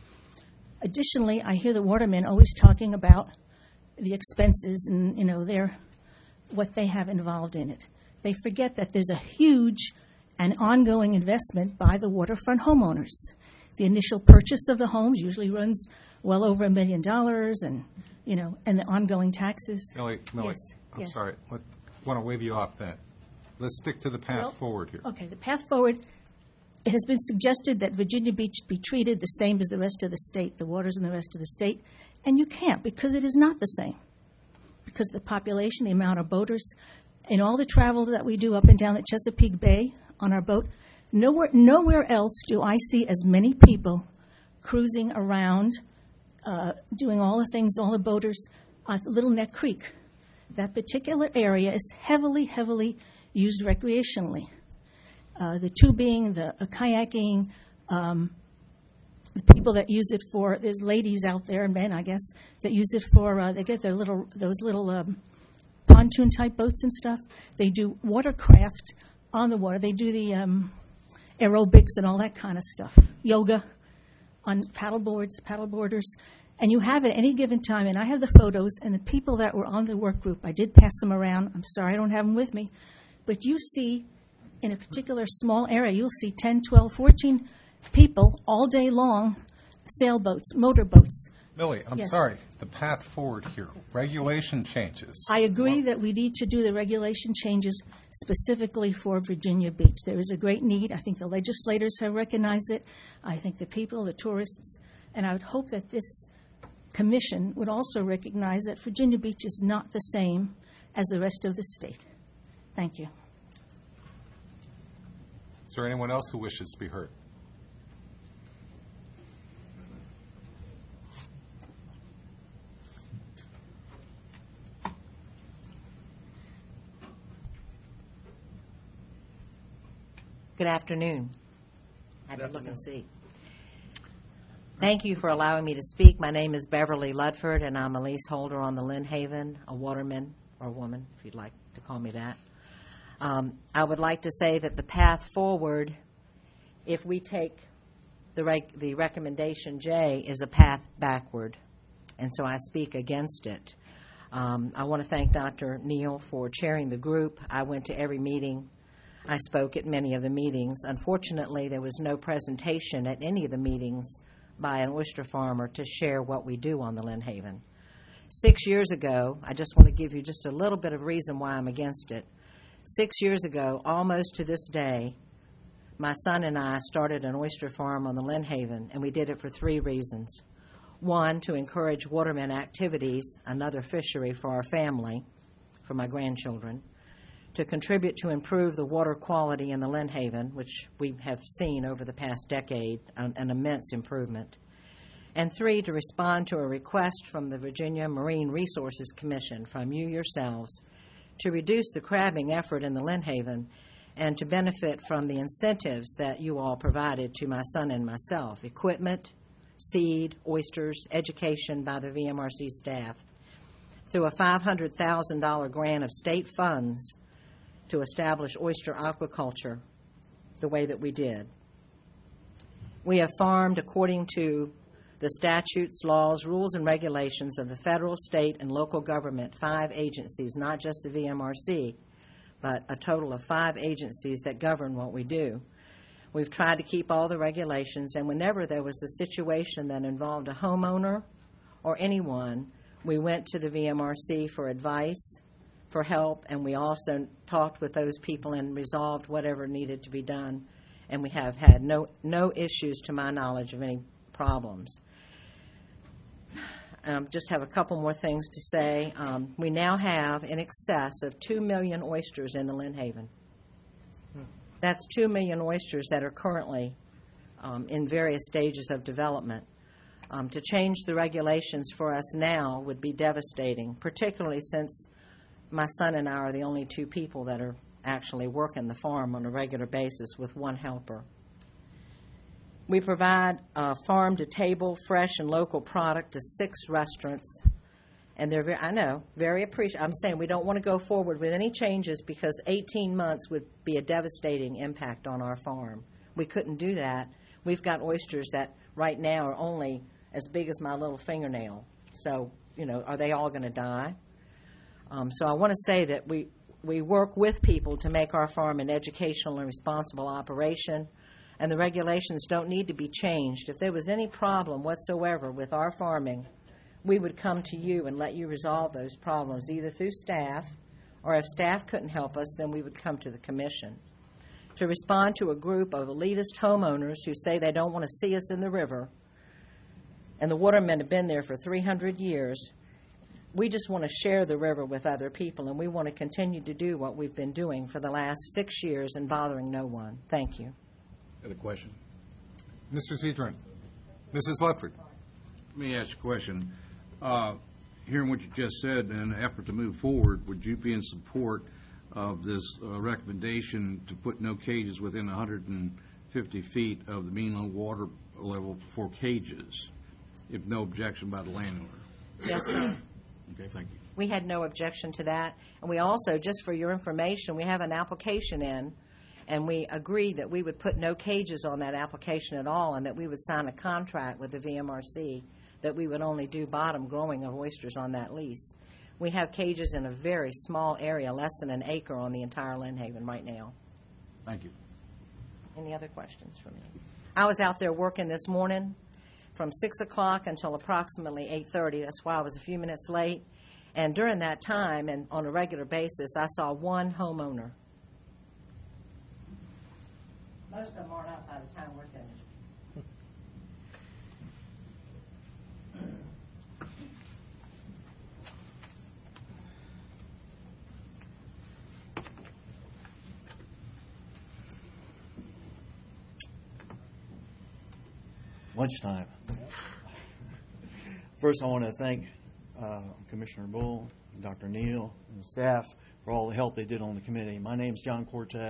Additionally, I hear the watermen always talking about the expenses and, you know, their, what they have involved in it. They forget that there's a huge and ongoing investment by the waterfront homeowners. The initial purchase of the homes usually runs well over a million dollars, and you know, and the ongoing taxes. Millie, Millie, Yes, I'm yes. sorry. I want to wave you off that. Let's stick to the path Well, forward here. Okay, the path forward. It has been suggested that Virginia Beach be treated the same as the rest of the state, the waters in the rest of the state, and you can't, because it is not the same. Because of the population, the amount of boaters, and all the travel that we do up and down the Chesapeake Bay on our boat, nowhere, nowhere else do I see as many people cruising around, uh, doing all the things, all the boaters on Little Neck Creek. That particular area is heavily, heavily used recreationally. Uh, the tubing, the uh, kayaking, um, the people that use it for, there's ladies out there, and men, I guess, that use it for, uh, they get their little, those little um, pontoon-type boats and stuff. They do watercraft on the water. They do the um, aerobics and all that kind of stuff, yoga on paddle boards, paddle boarders. And you have at any given time, and I have the photos, and the people that were on the work group, I did pass them around. I'm sorry I don't have them with me. But you see, in a particular small area, you'll see ten, twelve, fourteen people all day long, sailboats, motorboats. Millie, I'm Yes. sorry. The path forward here, regulation changes. I agree that we need to do the regulation changes specifically for Virginia Beach. There is a great need. I think the legislators have recognized it. I think the people, the tourists, and I would hope that this commission would also recognize that Virginia Beach is not the same as the rest of the state. Thank you. Is there anyone else who wishes to be heard? Good afternoon. Had to look and see. Thank you for allowing me to speak. My name is Beverly Ludford, and I'm a leaseholder on the Lynn Haven, a waterman or woman, if you'd like to call me that. Um, I would like to say that the path forward, if we take the, rec- the recommendation J, is a path backward, and so I speak against it. Um, I want to thank Doctor Neal for chairing the group. I went to every meeting. I spoke at many of the meetings. Unfortunately, there was no presentation at any of the meetings by an oyster farmer to share what we do on the Lynn Haven. Six years ago, I just want to give you just a little bit of reason why I'm against it. Six years ago, almost to this day, my son and I started an oyster farm on the Lynn Haven, and we did it for three reasons. One, to encourage waterman activities, another fishery for our family, for my grandchildren, to contribute to improve the water quality in the Lynn Haven, which we have seen over the past decade, an, an immense improvement. And three, to respond to a request from the Virginia Marine Resources Commission, from you yourselves, to reduce the crabbing effort in the Lynn Haven and to benefit from the incentives that you all provided to my son and myself: equipment, seed, oysters, education by the V M R C staff, through a five hundred thousand dollars grant of state funds to establish oyster aquaculture the way that we did. We have farmed according to the statutes, laws, rules, and regulations of the federal, state, and local government, five agencies, not just the V M R C, but a total of five agencies that govern what we do. We've tried to keep all the regulations, and whenever there was a situation that involved a homeowner or anyone, we went to the V M R C for advice, for help, and we also talked with those people and resolved whatever needed to be done, and we have had no, no issues to my knowledge of any problems. Um, just have a couple more things to say. Um, we now have in excess of two million oysters in the Lynn Haven. That's two million oysters that are currently um, in various stages of development. Um, to change the regulations for us now would be devastating, particularly since my son and I are the only two people that are actually working the farm on a regular basis with one helper. We provide uh, farm-to-table, fresh and local product to six restaurants, and they're very, I know, very appreciative. I'm saying we don't want to go forward with any changes because eighteen months would be a devastating impact on our farm. We couldn't do that. We've got oysters that right now are only as big as my little fingernail. So, you know, are they all going to die? Um, so I want to say that we, we work with people to make our farm an educational and responsible operation, and the regulations don't need to be changed. If there was any problem whatsoever with our farming, we would come to you and let you resolve those problems, either through staff, or if staff couldn't help us, then we would come to the commission. To respond to a group of elitist homeowners who say they don't want to see us in the river, and the watermen have been there for three hundred years, we just want to share the river with other people, and we want to continue to do what we've been doing for the last six years and bothering no one. Thank you. Got a question? Mister Zedrin. Missus Ludford. Let me ask you a question. Uh, hearing what you just said, in an effort to move forward, would you be in support of this uh, recommendation to put no cages within one hundred fifty feet of the mean low water level for cages, if no objection by the landowner? Yes, sir. Okay, thank you. We had no objection to that. And we also, just for your information, we have an application in, and we agreed that we would put no cages on that application at all, and that we would sign a contract with the V M R C that we would only do bottom growing of oysters on that lease. We have cages in a very small area, less than an acre on the entire Lynn Haven right now. Thank you. Any other questions for me? I was out there working this morning from six o'clock until approximately eight thirty. That's why I was a few minutes late. And during that time, and on a regular basis, I saw one homeowner. Most of them aren't out by the time we're finished. Lunchtime. First, I want to thank uh, Commissioner Bull, Doctor Neal, and the staff for all the help they did on the committee. My name is John Corte.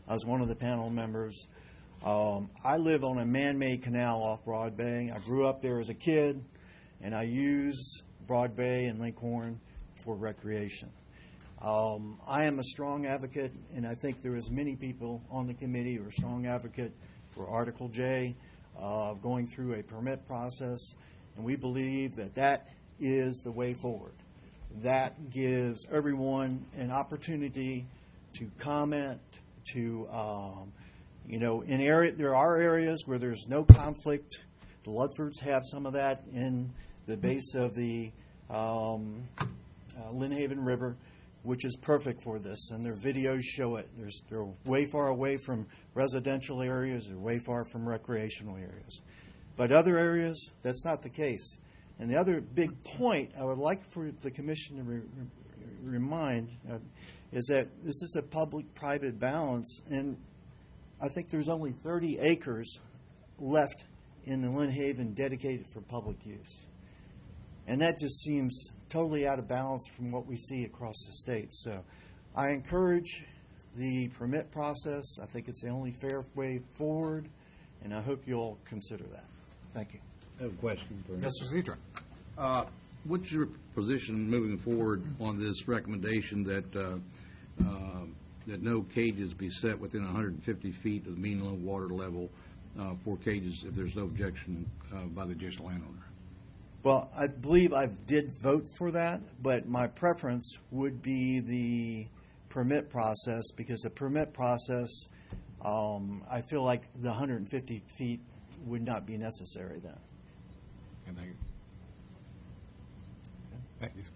I was one of the panel members. Um, I live on a man-made canal off Broad Bay. I grew up there as a kid, and I use Broad Bay and Linkhorn for recreation. Um, I am a strong advocate, and I think there is many people on the committee who are strong advocate for Article J, uh, going through a permit process, and we believe that that is the way forward. That gives everyone an opportunity to comment, to, um, you know, in area, there are areas where there's no conflict. The Ludfords have some of that in the base of the um, uh, Lynnhaven River, which is perfect for this, and their videos show it. There's, they're way far away from residential areas, they're way far from recreational areas. But other areas, that's not the case. And the other big point I would like for the commission to re- re- remind uh, is that this is a public-private balance, and I think there's only thirty acres left in the Lynnhaven dedicated for public use. And that just seems totally out of balance from what we see across the state. So I encourage the permit process. I think it's the only fair way forward, and I hope you'll consider that. Thank you. I have a question for you. Mister Zedron. Uh, What's your position moving forward on this recommendation that uh, uh, that no cages be set within one hundred fifty feet of the mean low water level uh, for cages if there's no objection uh, by the adjacent landowner? Well, I believe I did vote for that, but my preference would be the permit process, because the permit process, um, I feel like the one hundred fifty feet would not be necessary then. And thank you. Thank you.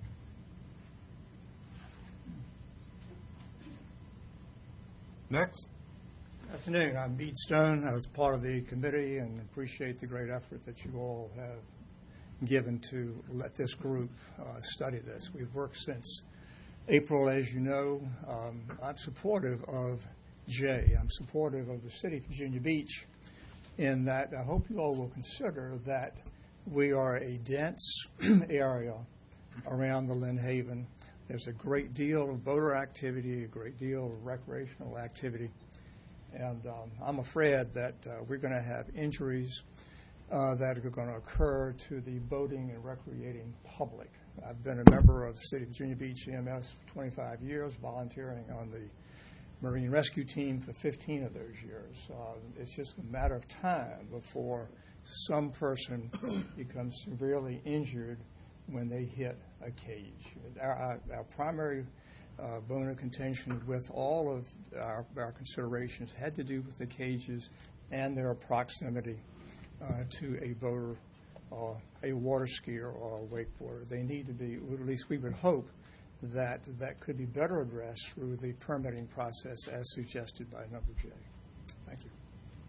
Next. Afternoon, I'm Bede Stone. I was part of the committee and appreciate the great effort that you all have given to let this group uh, study this. We've worked since April, as you know. Um, I'm supportive of J. I'm supportive of the city of Virginia Beach in that I hope you all will consider that we are a dense area around the Lynnhaven. There's a great deal of boater activity, a great deal of recreational activity, and um, I'm afraid that uh, we're going to have injuries uh, that are going to occur to the boating and recreating public. I've been a member of the City of Virginia Beach E M S for twenty-five years, volunteering on the Marine Rescue Team for fifteen of those years. Uh, it's just a matter of time before some person becomes severely injured when they hit a cage. Our, our, our primary uh, bone of contention with all of our, our considerations had to do with the cages and their proximity uh, to a boater, or a water skier, or a wakeboarder. They need to be, or at least we would hope, that that could be better addressed through the permitting process as suggested by number J. Thank you.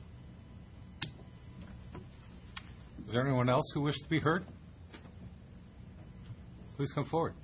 Is there anyone else who wishes to be heard? Please come forward.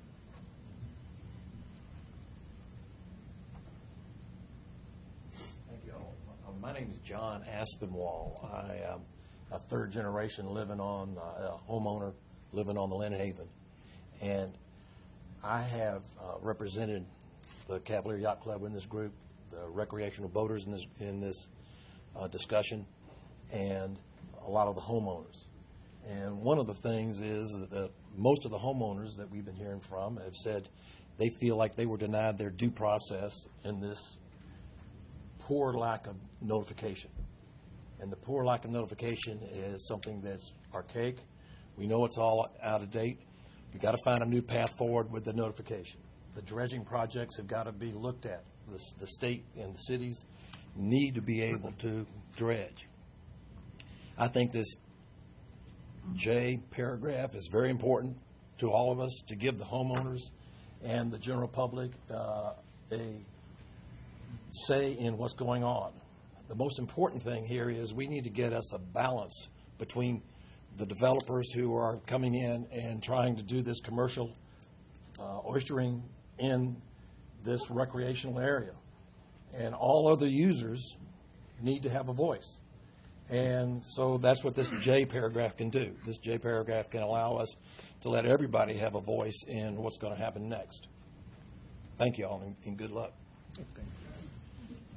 Thank you all. Uh, My name is John Aspinwall. I am a third generation living on, uh, a homeowner living on the Lynnhaven. And I have uh, represented the Cavalier Yacht Club in this group, the recreational boaters in this, in this uh, discussion, and a lot of the homeowners. And one of the things is that most of the homeowners that we've been hearing from have said they feel like they were denied their due process in this poor lack of notification. And the poor lack of notification is something that's archaic. We know it's all out of date. We've got to find a new path forward with the notification. The dredging projects have got to be looked at. The, the state and the cities need to be able to dredge. I think this J paragraph is very important to all of us, to give the homeowners and the general public uh, a say in what's going on. The most important thing here is we need to get us a balance between the developers who are coming in and trying to do this commercial uh, oystering in this recreational area. And all other users need to have a voice. And so that's what this J paragraph can do. This J paragraph can allow us to let everybody have a voice in what's going to happen next. Thank you all, and, and good luck.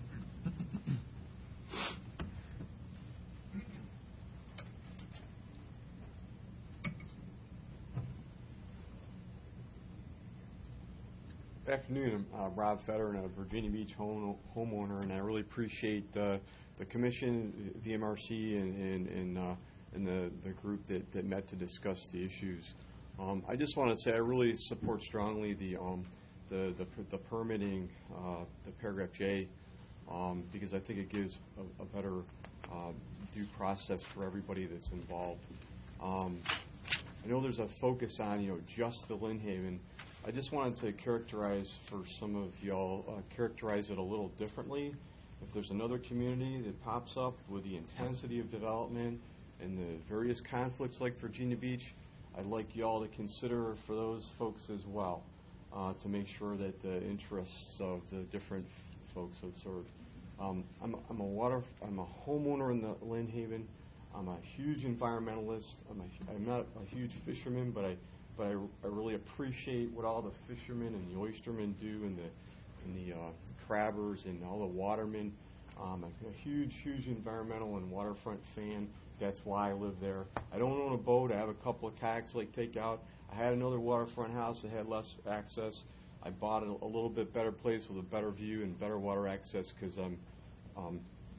Afternoon. I'm uh, Rob Fetter, and a Virginia Beach home, homeowner, and I really appreciate uh, the commission, V M R C, and, and, and, uh, and the, the group that, that met to discuss the issues. Um, I just want to say I really support strongly the um, the, the, the permitting, uh, the paragraph J, um, because I think it gives a, a better uh, due process for everybody that's involved. Um, I know there's a focus on, you know, just the Lynn Haven. I just wanted to characterize for some of y'all, uh, characterize it a little differently. If there's another community that pops up with the intensity of development and the various conflicts like Virginia Beach, I'd like y'all to consider for those folks as well, uh, to make sure that the interests of the different f- folks are served. Um, I'm, I'm a water, I'm a homeowner in the Lynn Haven. I'm a huge environmentalist. I'm, a, I'm not a huge fisherman, but I but I, I really appreciate what all the fishermen and the oystermen do, and the and the uh, crabbers and all the watermen. Um, I'm a huge, huge environmental and waterfront fan. That's why I live there. I don't own a boat. I have a couple of kayaks like takeout. I had another waterfront house that had less access. I bought a, a little bit better place with a better view and better water access because I'm um,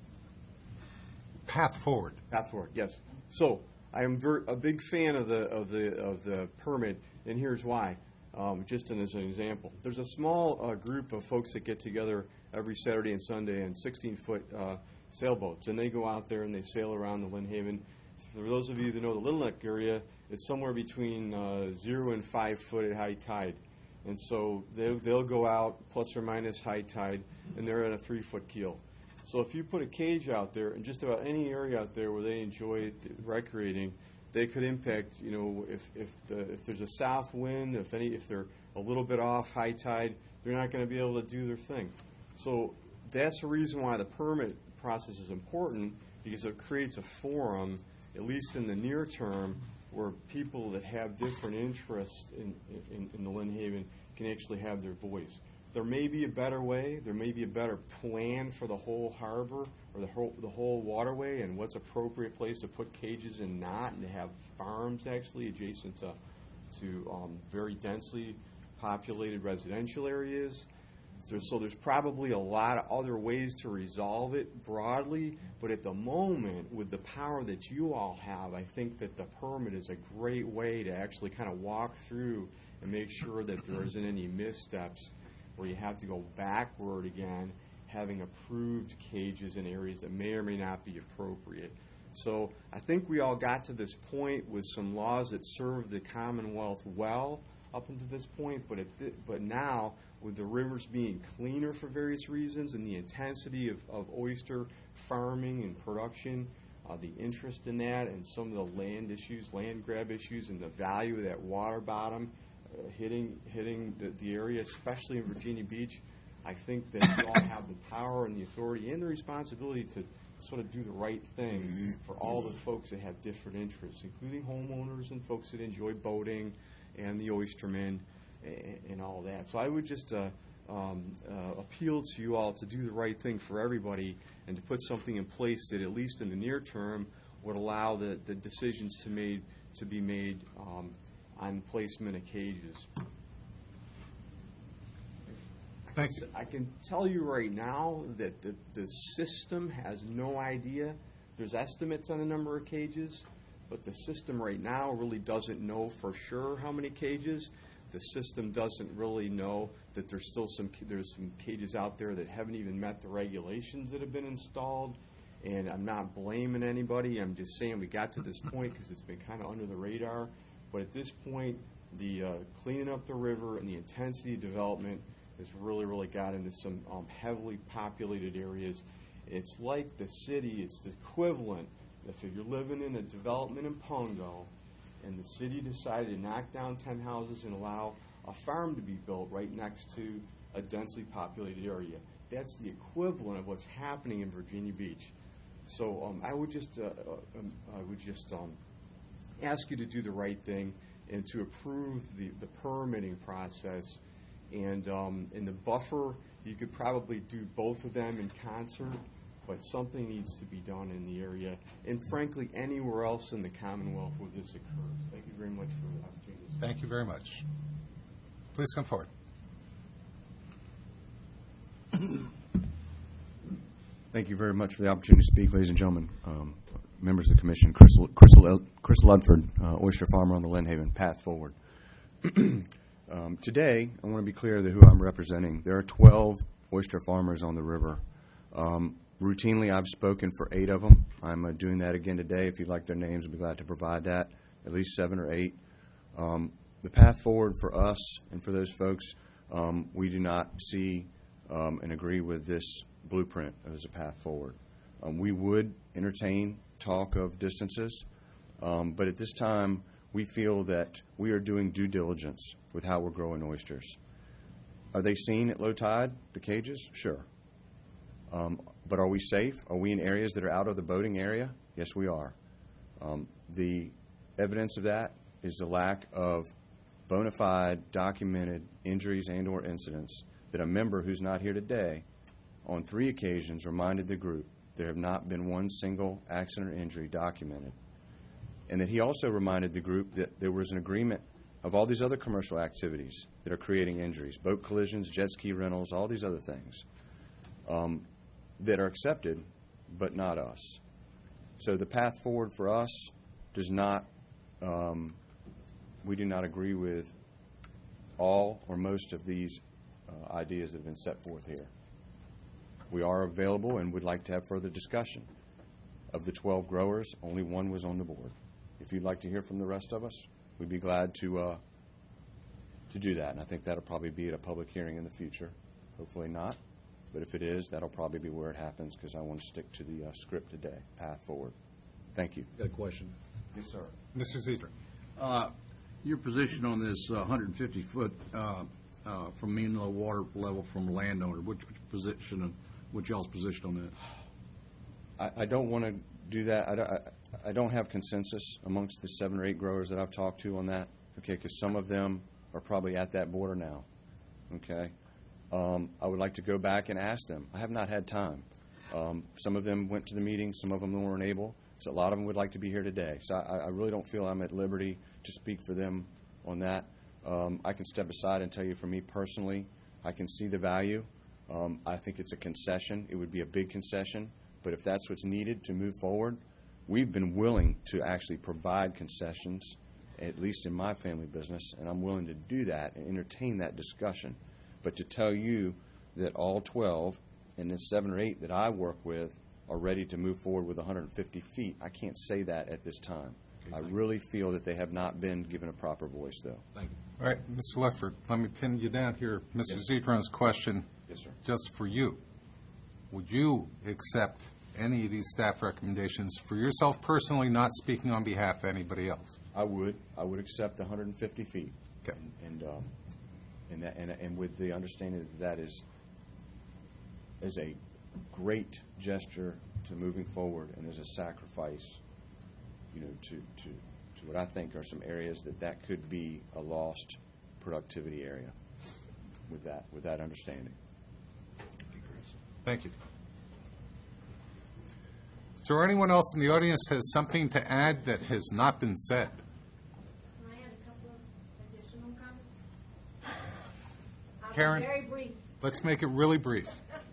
path forward. Path forward. Yes. So I am ver- a big fan of the of the of the permit, and here's why. Um, just as an example, there's a small uh, group of folks that get together every Saturday and Sunday in sixteen-foot uh, sailboats, and they go out there and they sail around the Lynn Haven. For those of you that know the Little Neck area, it's somewhere between uh, zero and five foot at high tide, and so they'll, they'll go out plus or minus high tide, and they're at a three-foot keel. So if you put a cage out there in just about any area out there where they enjoy recreating, they could impact, you know, if if, the, if there's a south wind, if any, if they're a little bit off high tide, they're not going to be able to do their thing. So that's the reason why the permit process is important, because it creates a forum, at least in the near term, where people that have different interests in, in, in the Lynn Haven can actually have their voice. There may be a better way. There may be a better plan for the whole harbor or the whole, the whole waterway and what's appropriate place to put cages and not, and to have farms actually adjacent to, to um, very densely populated residential areas. So, so there's probably a lot of other ways to resolve it broadly, but at the moment, with the power that you all have, I think that the permit is a great way to actually kind of walk through and make sure that there isn't any missteps where you have to go backward again, having approved cages in areas that may or may not be appropriate. So I think we all got to this point with some laws that serve the Commonwealth well up until this point, but at th- but now, with the rivers being cleaner for various reasons and the intensity of, of oyster farming and production, uh, the interest in that, and some of the land issues, land grab issues, and the value of that water bottom uh, hitting hitting the, the area, especially in Virginia Beach, I think that we all have the power and the authority and the responsibility to sort of do the right thing for all the folks that have different interests, including homeowners and folks that enjoy boating and the oystermen and, and all that. So I would just uh, um, uh, appeal to you all to do the right thing for everybody and to put something in place that, at least in the near term, would allow the, the decisions to made to be made um, on placement of cages. Thanks. I can tell you right now that the, the system has no idea. There's estimates on the number of cages, but the system right now really doesn't know for sure how many cages. The system doesn't really know that there's still some there's some cages out there that haven't even met the regulations that have been installed. And I'm not blaming anybody. I'm just saying we got to this point because it's been kind of under the radar. But at this point, the uh, cleaning up the river and the intensity of development has really, really got into some um, heavily populated areas. It's like the city. It's the equivalent. If you're living in a development in Pungo and the city decided to knock down ten houses and allow a farm to be built right next to a densely populated area, that's the equivalent of what's happening in Virginia Beach. So um, I would just, uh, uh, um, I would just um, ask you to do the right thing and to approve the, the permitting process. And um, in the buffer, you could probably do both of them in concert, but something needs to be done in the area, and frankly, anywhere else in the Commonwealth where this occurs. Thank you very much for the opportunity. Thank you very much. Please come forward. Thank you very much for the opportunity to speak, ladies and gentlemen, um, members of the commission. Crystal, Crystal, Chris Ludford, uh, oyster farmer on the Lynn Haven Path Forward. um, today, I want to be clear that who I'm representing. There are twelve oyster farmers on the river. Um, routinely, I've spoken for eight of them. I'm uh, doing that again today. If you'd like their names, I'd be glad to provide that, at least seven or eight. Um, the path forward for us and for those folks, um, we do not see um, and agree with this blueprint as a path forward. Um, we would entertain talk of distances, um, but at this time, we feel that we are doing due diligence with how we're growing oysters. Are they seen at low tide, the cages? Sure. Um, but are we safe? Are we in areas that are out of the boating area? Yes, we are. Um, the evidence of that is the lack of bona fide, documented injuries and or incidents that a member who's not here today on three occasions reminded the group there have not been one single accident or injury documented. And that he also reminded the group that there was an agreement of all these other commercial activities that are creating injuries, boat collisions, jet ski rentals, all these other things um, that are accepted, but not us. So the path forward for us does not, um, we do not agree with all or most of these uh, ideas that have been set forth here. We are available and would like to have further discussion. Of the twelve growers, only one was on the board. If you'd like to hear from the rest of us, we'd be glad to uh, to do that. And I think that'll probably be at a public hearing in the future. Hopefully not. But if it is, that'll probably be where it happens because I want to stick to the uh, script today, path forward. Thank you. Got a question? Yes, sir. Mister Zedra. Uh, your position on this uh, one hundred fifty foot uh, uh, from mean low water level from landowner, which, which position, and what's y'all's position on that? I, I don't want to do that. I don't, I, I don't have consensus amongst the seven or eight growers that I've talked to on that, okay, because some of them are probably at that border now, okay? Um, I would like to go back and ask them. I have not had time. Um, some of them went to the meeting. Some of them weren't able. So a lot of them would like to be here today. So I, I really don't feel I'm at liberty to speak for them on that. Um, I can step aside and tell you for me personally, I can see the value. Um, I think it's a concession. It would be a big concession. But if that's what's needed to move forward, we've been willing to actually provide concessions, at least in my family business, and I'm willing to do that and entertain that discussion. But to tell you that all twelve and the seven or eight that I work with are ready to move forward with one hundred fifty feet, I can't say that at this time. Okay, I really feel that they have not been given a proper voice, though. Thank you. All right, Mister Leffert, let me pin you down here. Mister Yes. Zedron's question, Yes, sir. just for you. Would you accept any of these staff recommendations for yourself personally, not speaking on behalf of anybody else? I would. I would accept one hundred fifty feet. Okay. And, and, um, and, that, and, and with the understanding that that is, is a great gesture to moving forward and is a sacrifice, you know, to, to, to what I think are some areas that that could be a lost productivity area with that, with that understanding. Thank you. Is there anyone else in the audience has something to add that has not been said? Can I add a couple of additional comments? I'll be Karen? very brief. Let's make it really brief.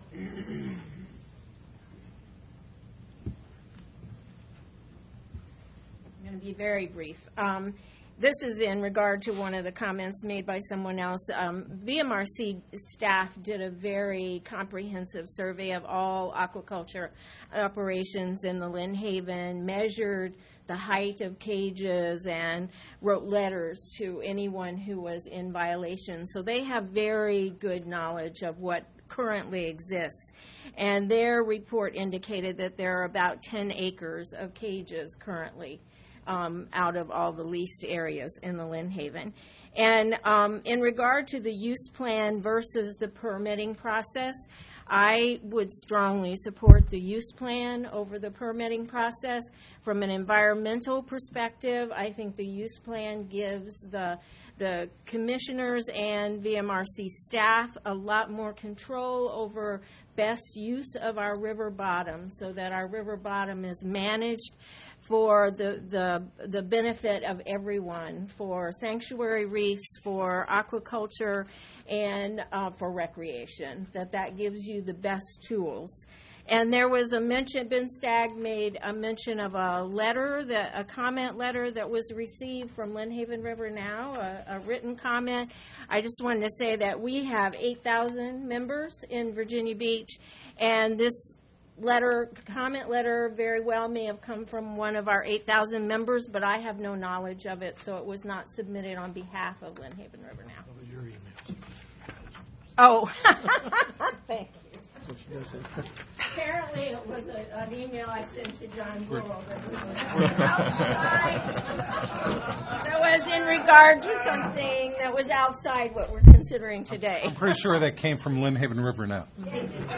I'm going to be very brief. Um, This is in regard to one of the comments made by someone else. Um, V M R C staff did a very comprehensive survey of all aquaculture operations in the Lynn Haven, measured the height of cages, and wrote letters to anyone who was in violation. So they have very good knowledge of what currently exists. And their report indicated that there are about ten acres of cages currently Um, out of all the leased areas in the Lynn Haven. And um, in regard to the use plan versus the permitting process, I would strongly support the use plan over the permitting process. From an environmental perspective, I think the use plan gives the the commissioners and V M R C staff a lot more control over best use of our river bottom, so that our river bottom is managed for the, the, the benefit of everyone, for sanctuary reefs, for aquaculture, and uh, for recreation, that that gives you the best tools. And there was a mention, Ben Stagg made a mention of a letter, that, a comment letter that was received from Lynnhaven River Now, a, a written comment. I just wanted to say that we have eight thousand members in Virginia Beach, and this letter, comment letter, very well may have come from one of our eight thousand members, but I have no knowledge of it, so it was not submitted on behalf of Lynnhaven River Now. That was your email. Oh, thank you. Apparently, it was a, an email I sent to John Bull that was outside. That was in regard to something that was outside what we're considering today. I'm pretty sure that came from Lynnhaven River Now. I didn't know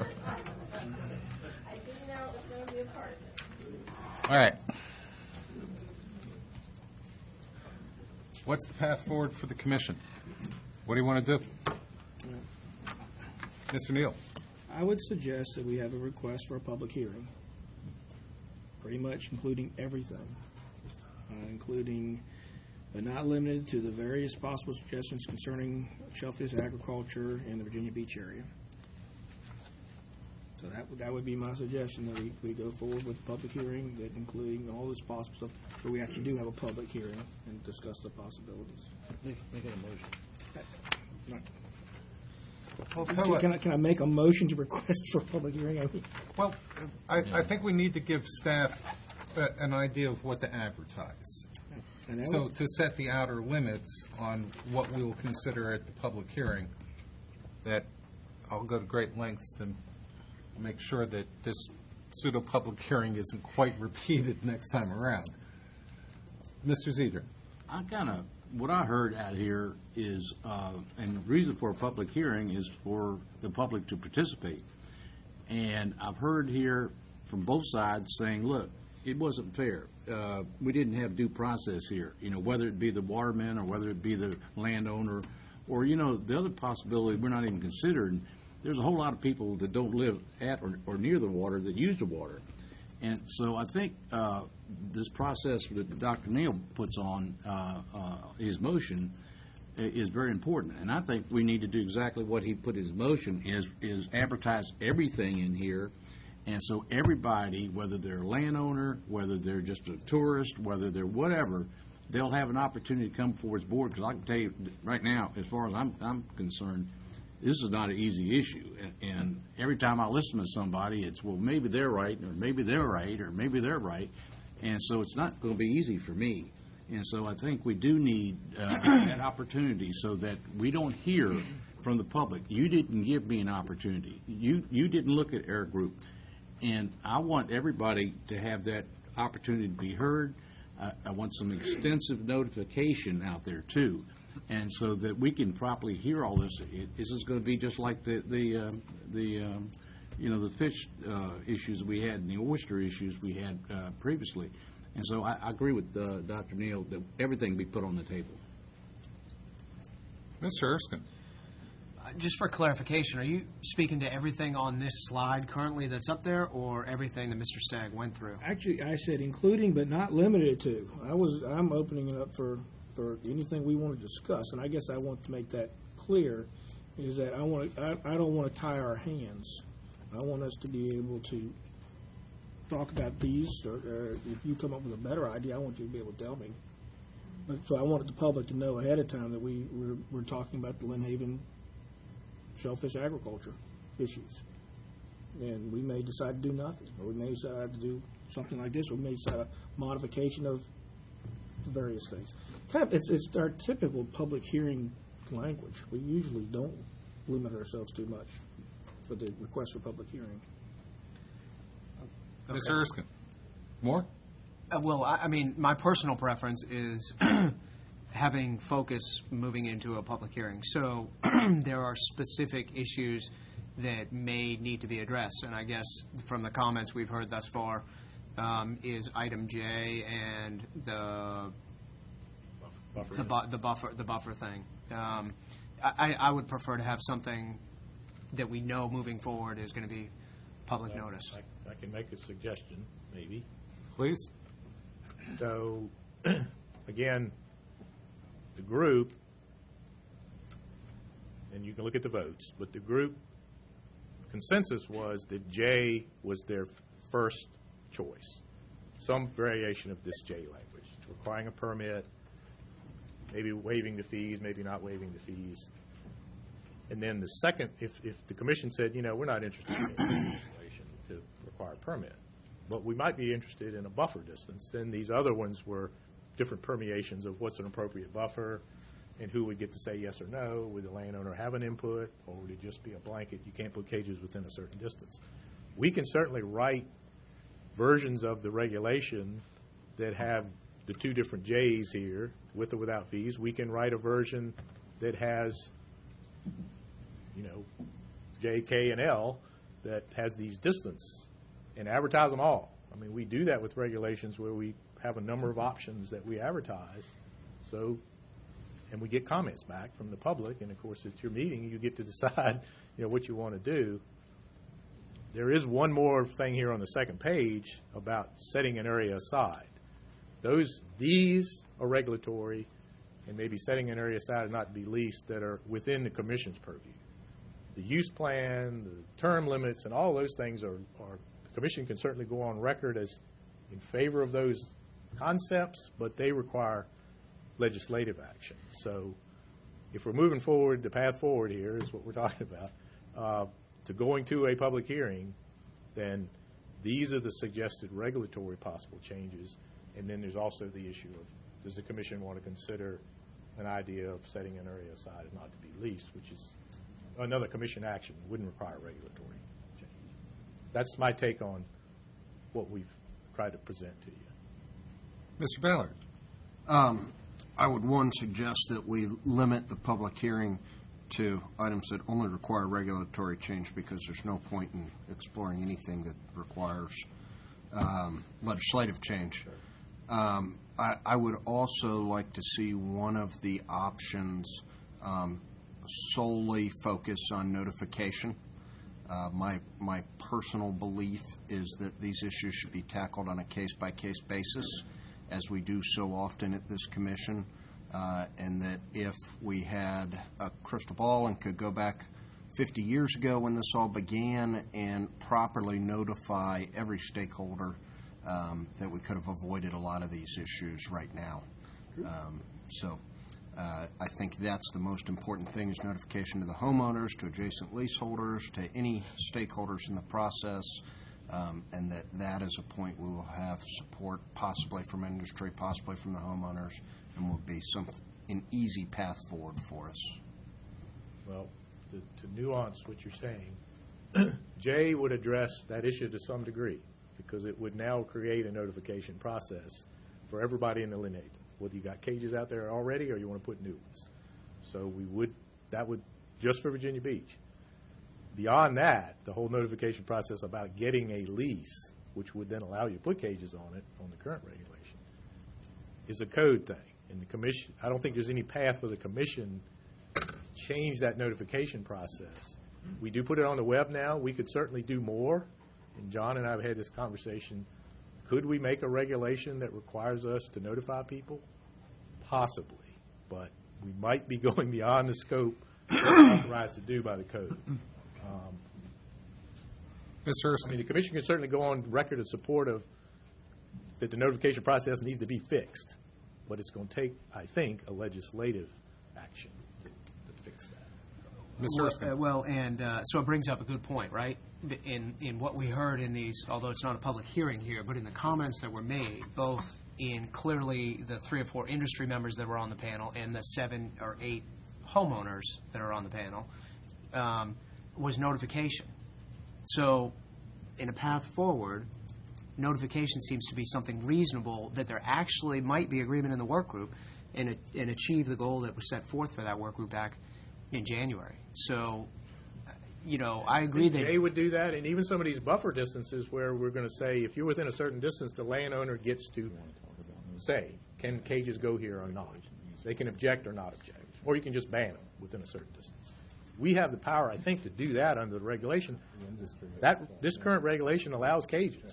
it was going to be a part of it. All right. What's the path forward for the commission? What do you want to do? Mister Neal. I would suggest that we have a request for a public hearing, pretty much including everything, uh, including but not limited to the various possible suggestions concerning shellfish agriculture in the Virginia Beach area. So that would, that would be my suggestion, that we, we go forward with a public hearing, that including all this possible stuff, but we actually do have a public hearing and discuss the possibilities. Make, make it a motion. Not- Well, Can, can I, can I make a motion to request for a public hearing? I mean, Well, I, I think we need to give staff a- an idea of what to advertise. and that So would- to set the outer limits on what we will consider at the public hearing, that I'll go to great lengths to make sure that this pseudo-public hearing isn't quite repeated next time around. Mister Zeder. I kind of, what I heard out here is, uh, and the reason for a public hearing is for the public to participate. And I've heard here from both sides saying, look, it wasn't fair. Uh, we didn't have due process here, you know, whether it be the waterman or whether it be the landowner, or, you know, the other possibility we're not even considering. There's a whole lot of people that don't live at or, or near the water that use the water. And so I think uh, this process that Doctor Neal puts on uh, uh, his motion i- is very important. And I think we need to do exactly what he put in his motion, is, is advertise everything in here. And so everybody, whether they're a landowner, whether they're just a tourist, whether they're whatever, they'll have an opportunity to come before his board. Because I can tell you right now, as far as I'm, I'm concerned, this is not an easy issue. And, and every time I listen to somebody, it's, well, maybe they're right, or maybe they're right, or maybe they're right. And so it's not going to be easy for me. And so I think we do need uh, that opportunity so that we don't hear from the public, you didn't give me an opportunity. You, you didn't look at Air Group. And I want everybody to have that opportunity to be heard. I, I want some extensive notification out there, too. And so that we can properly hear all this. It, this is going to be just like the the um, the um, you know the fish uh, issues we had and the oyster issues we had uh, previously. And so I, I agree with uh, Doctor Neal that everything be put on the table. Mister Erskine. Uh, Just for clarification, are you speaking to everything on this slide currently that's up there, or everything that Mister Stagg went through? Actually, I said including but not limited to. I was, I'm opening it up for, for anything we want to discuss, and I guess I want to make that clear, is that I want to, I, I don't want to tie our hands. I want us to be able to talk about these, or, or if you come up with a better idea, I want you to be able to tell me. But, so I wanted the public to know ahead of time that we, we're, we're talking about the Lynnhaven shellfish agriculture issues. And we may decide to do nothing, or we may decide to do something like this, or we may decide a modification of various things. Kind of, it's, it's our typical public hearing language. We usually don't limit ourselves too much for the request for public hearing. Mister Erskine. More? Uh, well, I, I mean, my personal preference is having focus moving into a public hearing. So there are specific issues that may need to be addressed. And I guess from the comments we've heard thus far um, is item J and the Buffer. the, bu- the buffer the buffer thing. Um, I, I would prefer to have something that we know moving forward is going to be public Well, notice. I, I can make a suggestion, maybe. Please. So, again, the group, and you can look at the votes, but the group consensus was that J was their first choice. Some variation of this J language, requiring a permit, maybe waiving the fees, maybe not waiving the fees. And then the second, if, if the commission said, you know, we're not interested in regulation to require a permit, but we might be interested in a buffer distance, then these other ones were different permeations of what's an appropriate buffer and who would get to say yes or no. Would the landowner have an input, or would it just be a blanket, you can't put cages within a certain distance? We can certainly write versions of the regulation that have the two different J's here, with or without fees. We can write a version that has, you know, J, K, and L that has these distance and advertise them all. I mean, we do that with regulations where we have a number of options that we advertise. So, and we get comments back from the public, and of course, at your meeting, you get to decide, you know, what you want to do. There is one more thing here on the second page about setting an area aside. Those, these are regulatory, and maybe setting an area aside not to be leased that are within the commission's purview. The use plan, the term limits, and all those things are, are the commission can certainly go on record as in favor of those concepts, but they require legislative action. So if we're moving forward, the path forward here is what we're talking about, uh, to going to a public hearing, then these are the suggested regulatory possible changes. And then there's also the issue of, does the commission want to consider an idea of setting an area aside and not to be leased, which is another commission action, wouldn't require regulatory change. That's my take on what we've tried to present to you. Mister Ballard. Um, I would, one, suggest that we limit the public hearing to items that only require regulatory change, because there's no point in exploring anything that requires um, legislative change. Um, I, I would also like to see one of the options um, solely focus on notification. Uh, my my personal belief is that these issues should be tackled on a case-by-case basis, as we do so often at this commission, uh, and that if we had a crystal ball and could go back fifty years ago when this all began and properly notify every stakeholder, um, that we could have avoided a lot of these issues right now. Um, so uh, I think that's the most important thing, is notification to the homeowners, to adjacent leaseholders, to any stakeholders in the process. Um, and that that is a point we will have support possibly from industry, possibly from the homeowners, and will be some an easy path forward for us. Well, to, to nuance what you're saying, Jay would address that issue to some degree, because it would now create a notification process for everybody in the Lynn Haven, whether you got cages out there already or you want to put new ones. So we would, that would, just for Virginia Beach. Beyond that, the whole notification process about getting a lease, which would then allow you to put cages on it on the current regulation, is a code thing. And the commission, I don't think there's any path for the commission to change that notification process. We do put it on the web now. We could certainly do more. And John and I have had this conversation. Could we make a regulation that requires us to notify people? Possibly. But we might be going beyond the scope authorized to do by the code. Um, Mister I mean, the commission can certainly go on record of support of that the notification process needs to be fixed, but it's going to take, I think, a legislative action to, to fix that. Well, uh, well, and uh, so it brings up a good point, right? In in what we heard in these, although it's not a public hearing here, but in the comments that were made, both in clearly the three or four industry members that were on the panel and the seven or eight homeowners that are on the panel, um, was notification. So in a path forward, notification seems to be something reasonable, that there actually might be agreement in the work group and, and achieve the goal that was set forth for that work group back in January. So, you know, I agree that Jay would do that, and even some of these buffer distances where we're going to say, if you're within a certain distance, the landowner gets to say, can cages go here or not? They can object or not object, or you can just ban them within a certain distance. We have the power, I think, to do that under the regulation. That this current regulation allows cages.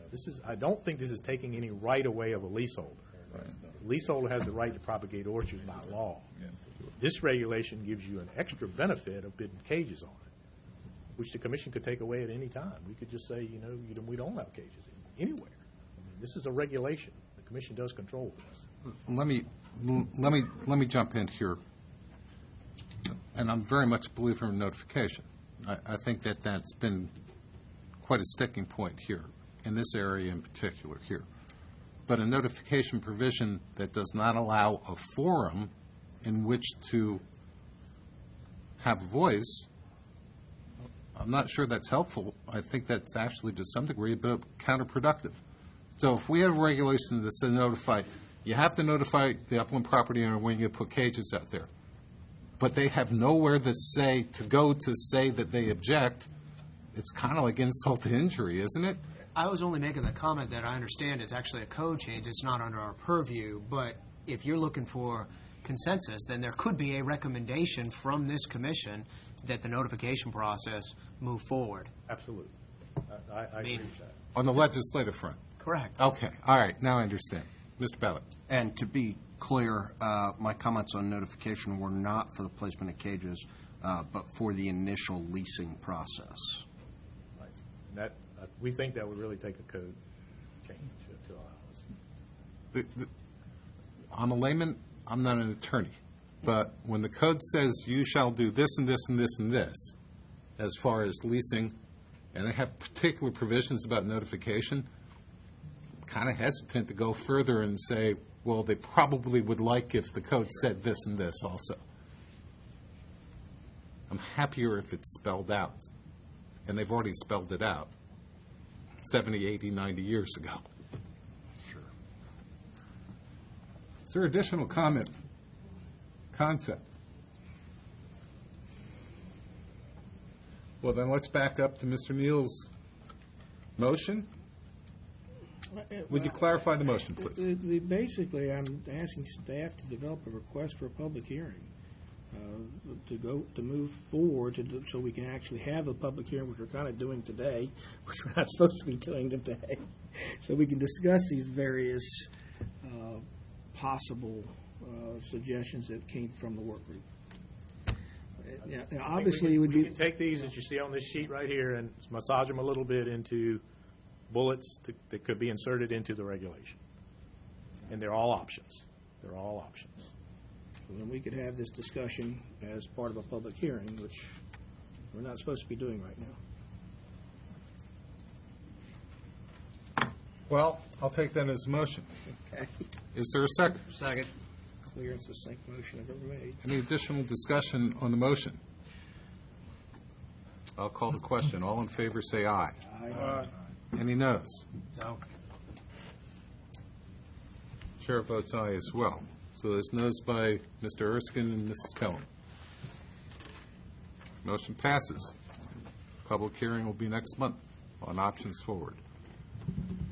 This is, I don't think this is taking any right away of a leaseholder. Leaseholder has the right to propagate orchards by law. This regulation gives you an extra benefit of putting cages on it, which the commission could take away at any time. We could just say, you know, you don't, we don't allow cages anywhere. I mean, this is a regulation. The commission does control this. Let me, let me, let me jump in here. And I'm very much a believer in notification. I, I think that that's been quite a sticking point here, in this area in particular here. But a notification provision that does not allow a forum in which to have a voice, I'm not sure that's helpful. I think that's actually, to some degree, a bit counterproductive. So if we have regulations that say notify, you have to notify the upland property owner when you put cages out there. But they have nowhere to say, to go to say that they object, it's kind of like insult to injury, isn't it? I was only making the comment that I understand it's actually a code change. It's not under our purview. But if you're looking for consensus, then there could be a recommendation from this commission that the notification process move forward. Absolutely. I, I, I agree with that. On the legislative front? Correct. Okay. All right. Now I understand. Mister Ballot. And to be clear, uh, my comments on notification were not for the placement of cages, uh, but for the initial leasing process. Right. And that, uh, we think that would really take a code change to allow us. The, the, I'm a layman. I'm not an attorney. But when the code says you shall do this and this and this and this, as far as leasing, and they have particular provisions about notification, I'm kind of hesitant to go further and say, well, they probably would like if the code said this and this also. I'm happier if it's spelled out. And they've already spelled it out seventy, eighty, ninety years ago. Sure. Is there additional comment? Concept? Well, then let's back up to Mister Neal's motion. Would you clarify the motion, please? The- the- Basically, I'm asking staff to develop a request for a public hearing, uh, to go, to move forward, to do- so we can actually have a public hearing, which we're kind of doing today, which we're not supposed to be doing today. So we can discuss these various uh, possible uh, suggestions that came from the work group. Uh, now, now, Obviously, it would We be. can take these that you see on this sheet right here and massage them a little bit into bullets to, that could be inserted into the regulation. And they're all options. They're all options. So then we could have this discussion as part of a public hearing, which we're not supposed to be doing right now. Well, I'll take that as a motion. Okay. Is there a second? Second. Clear and succinct motion I've ever made. Any additional discussion on the motion? I'll call the question. All in favor, say aye. Aye. Any noes? No. Chair votes aye as well. So there's noes by Mister Erskine and Missus Pelham. Motion passes. Public hearing will be next month on options forward.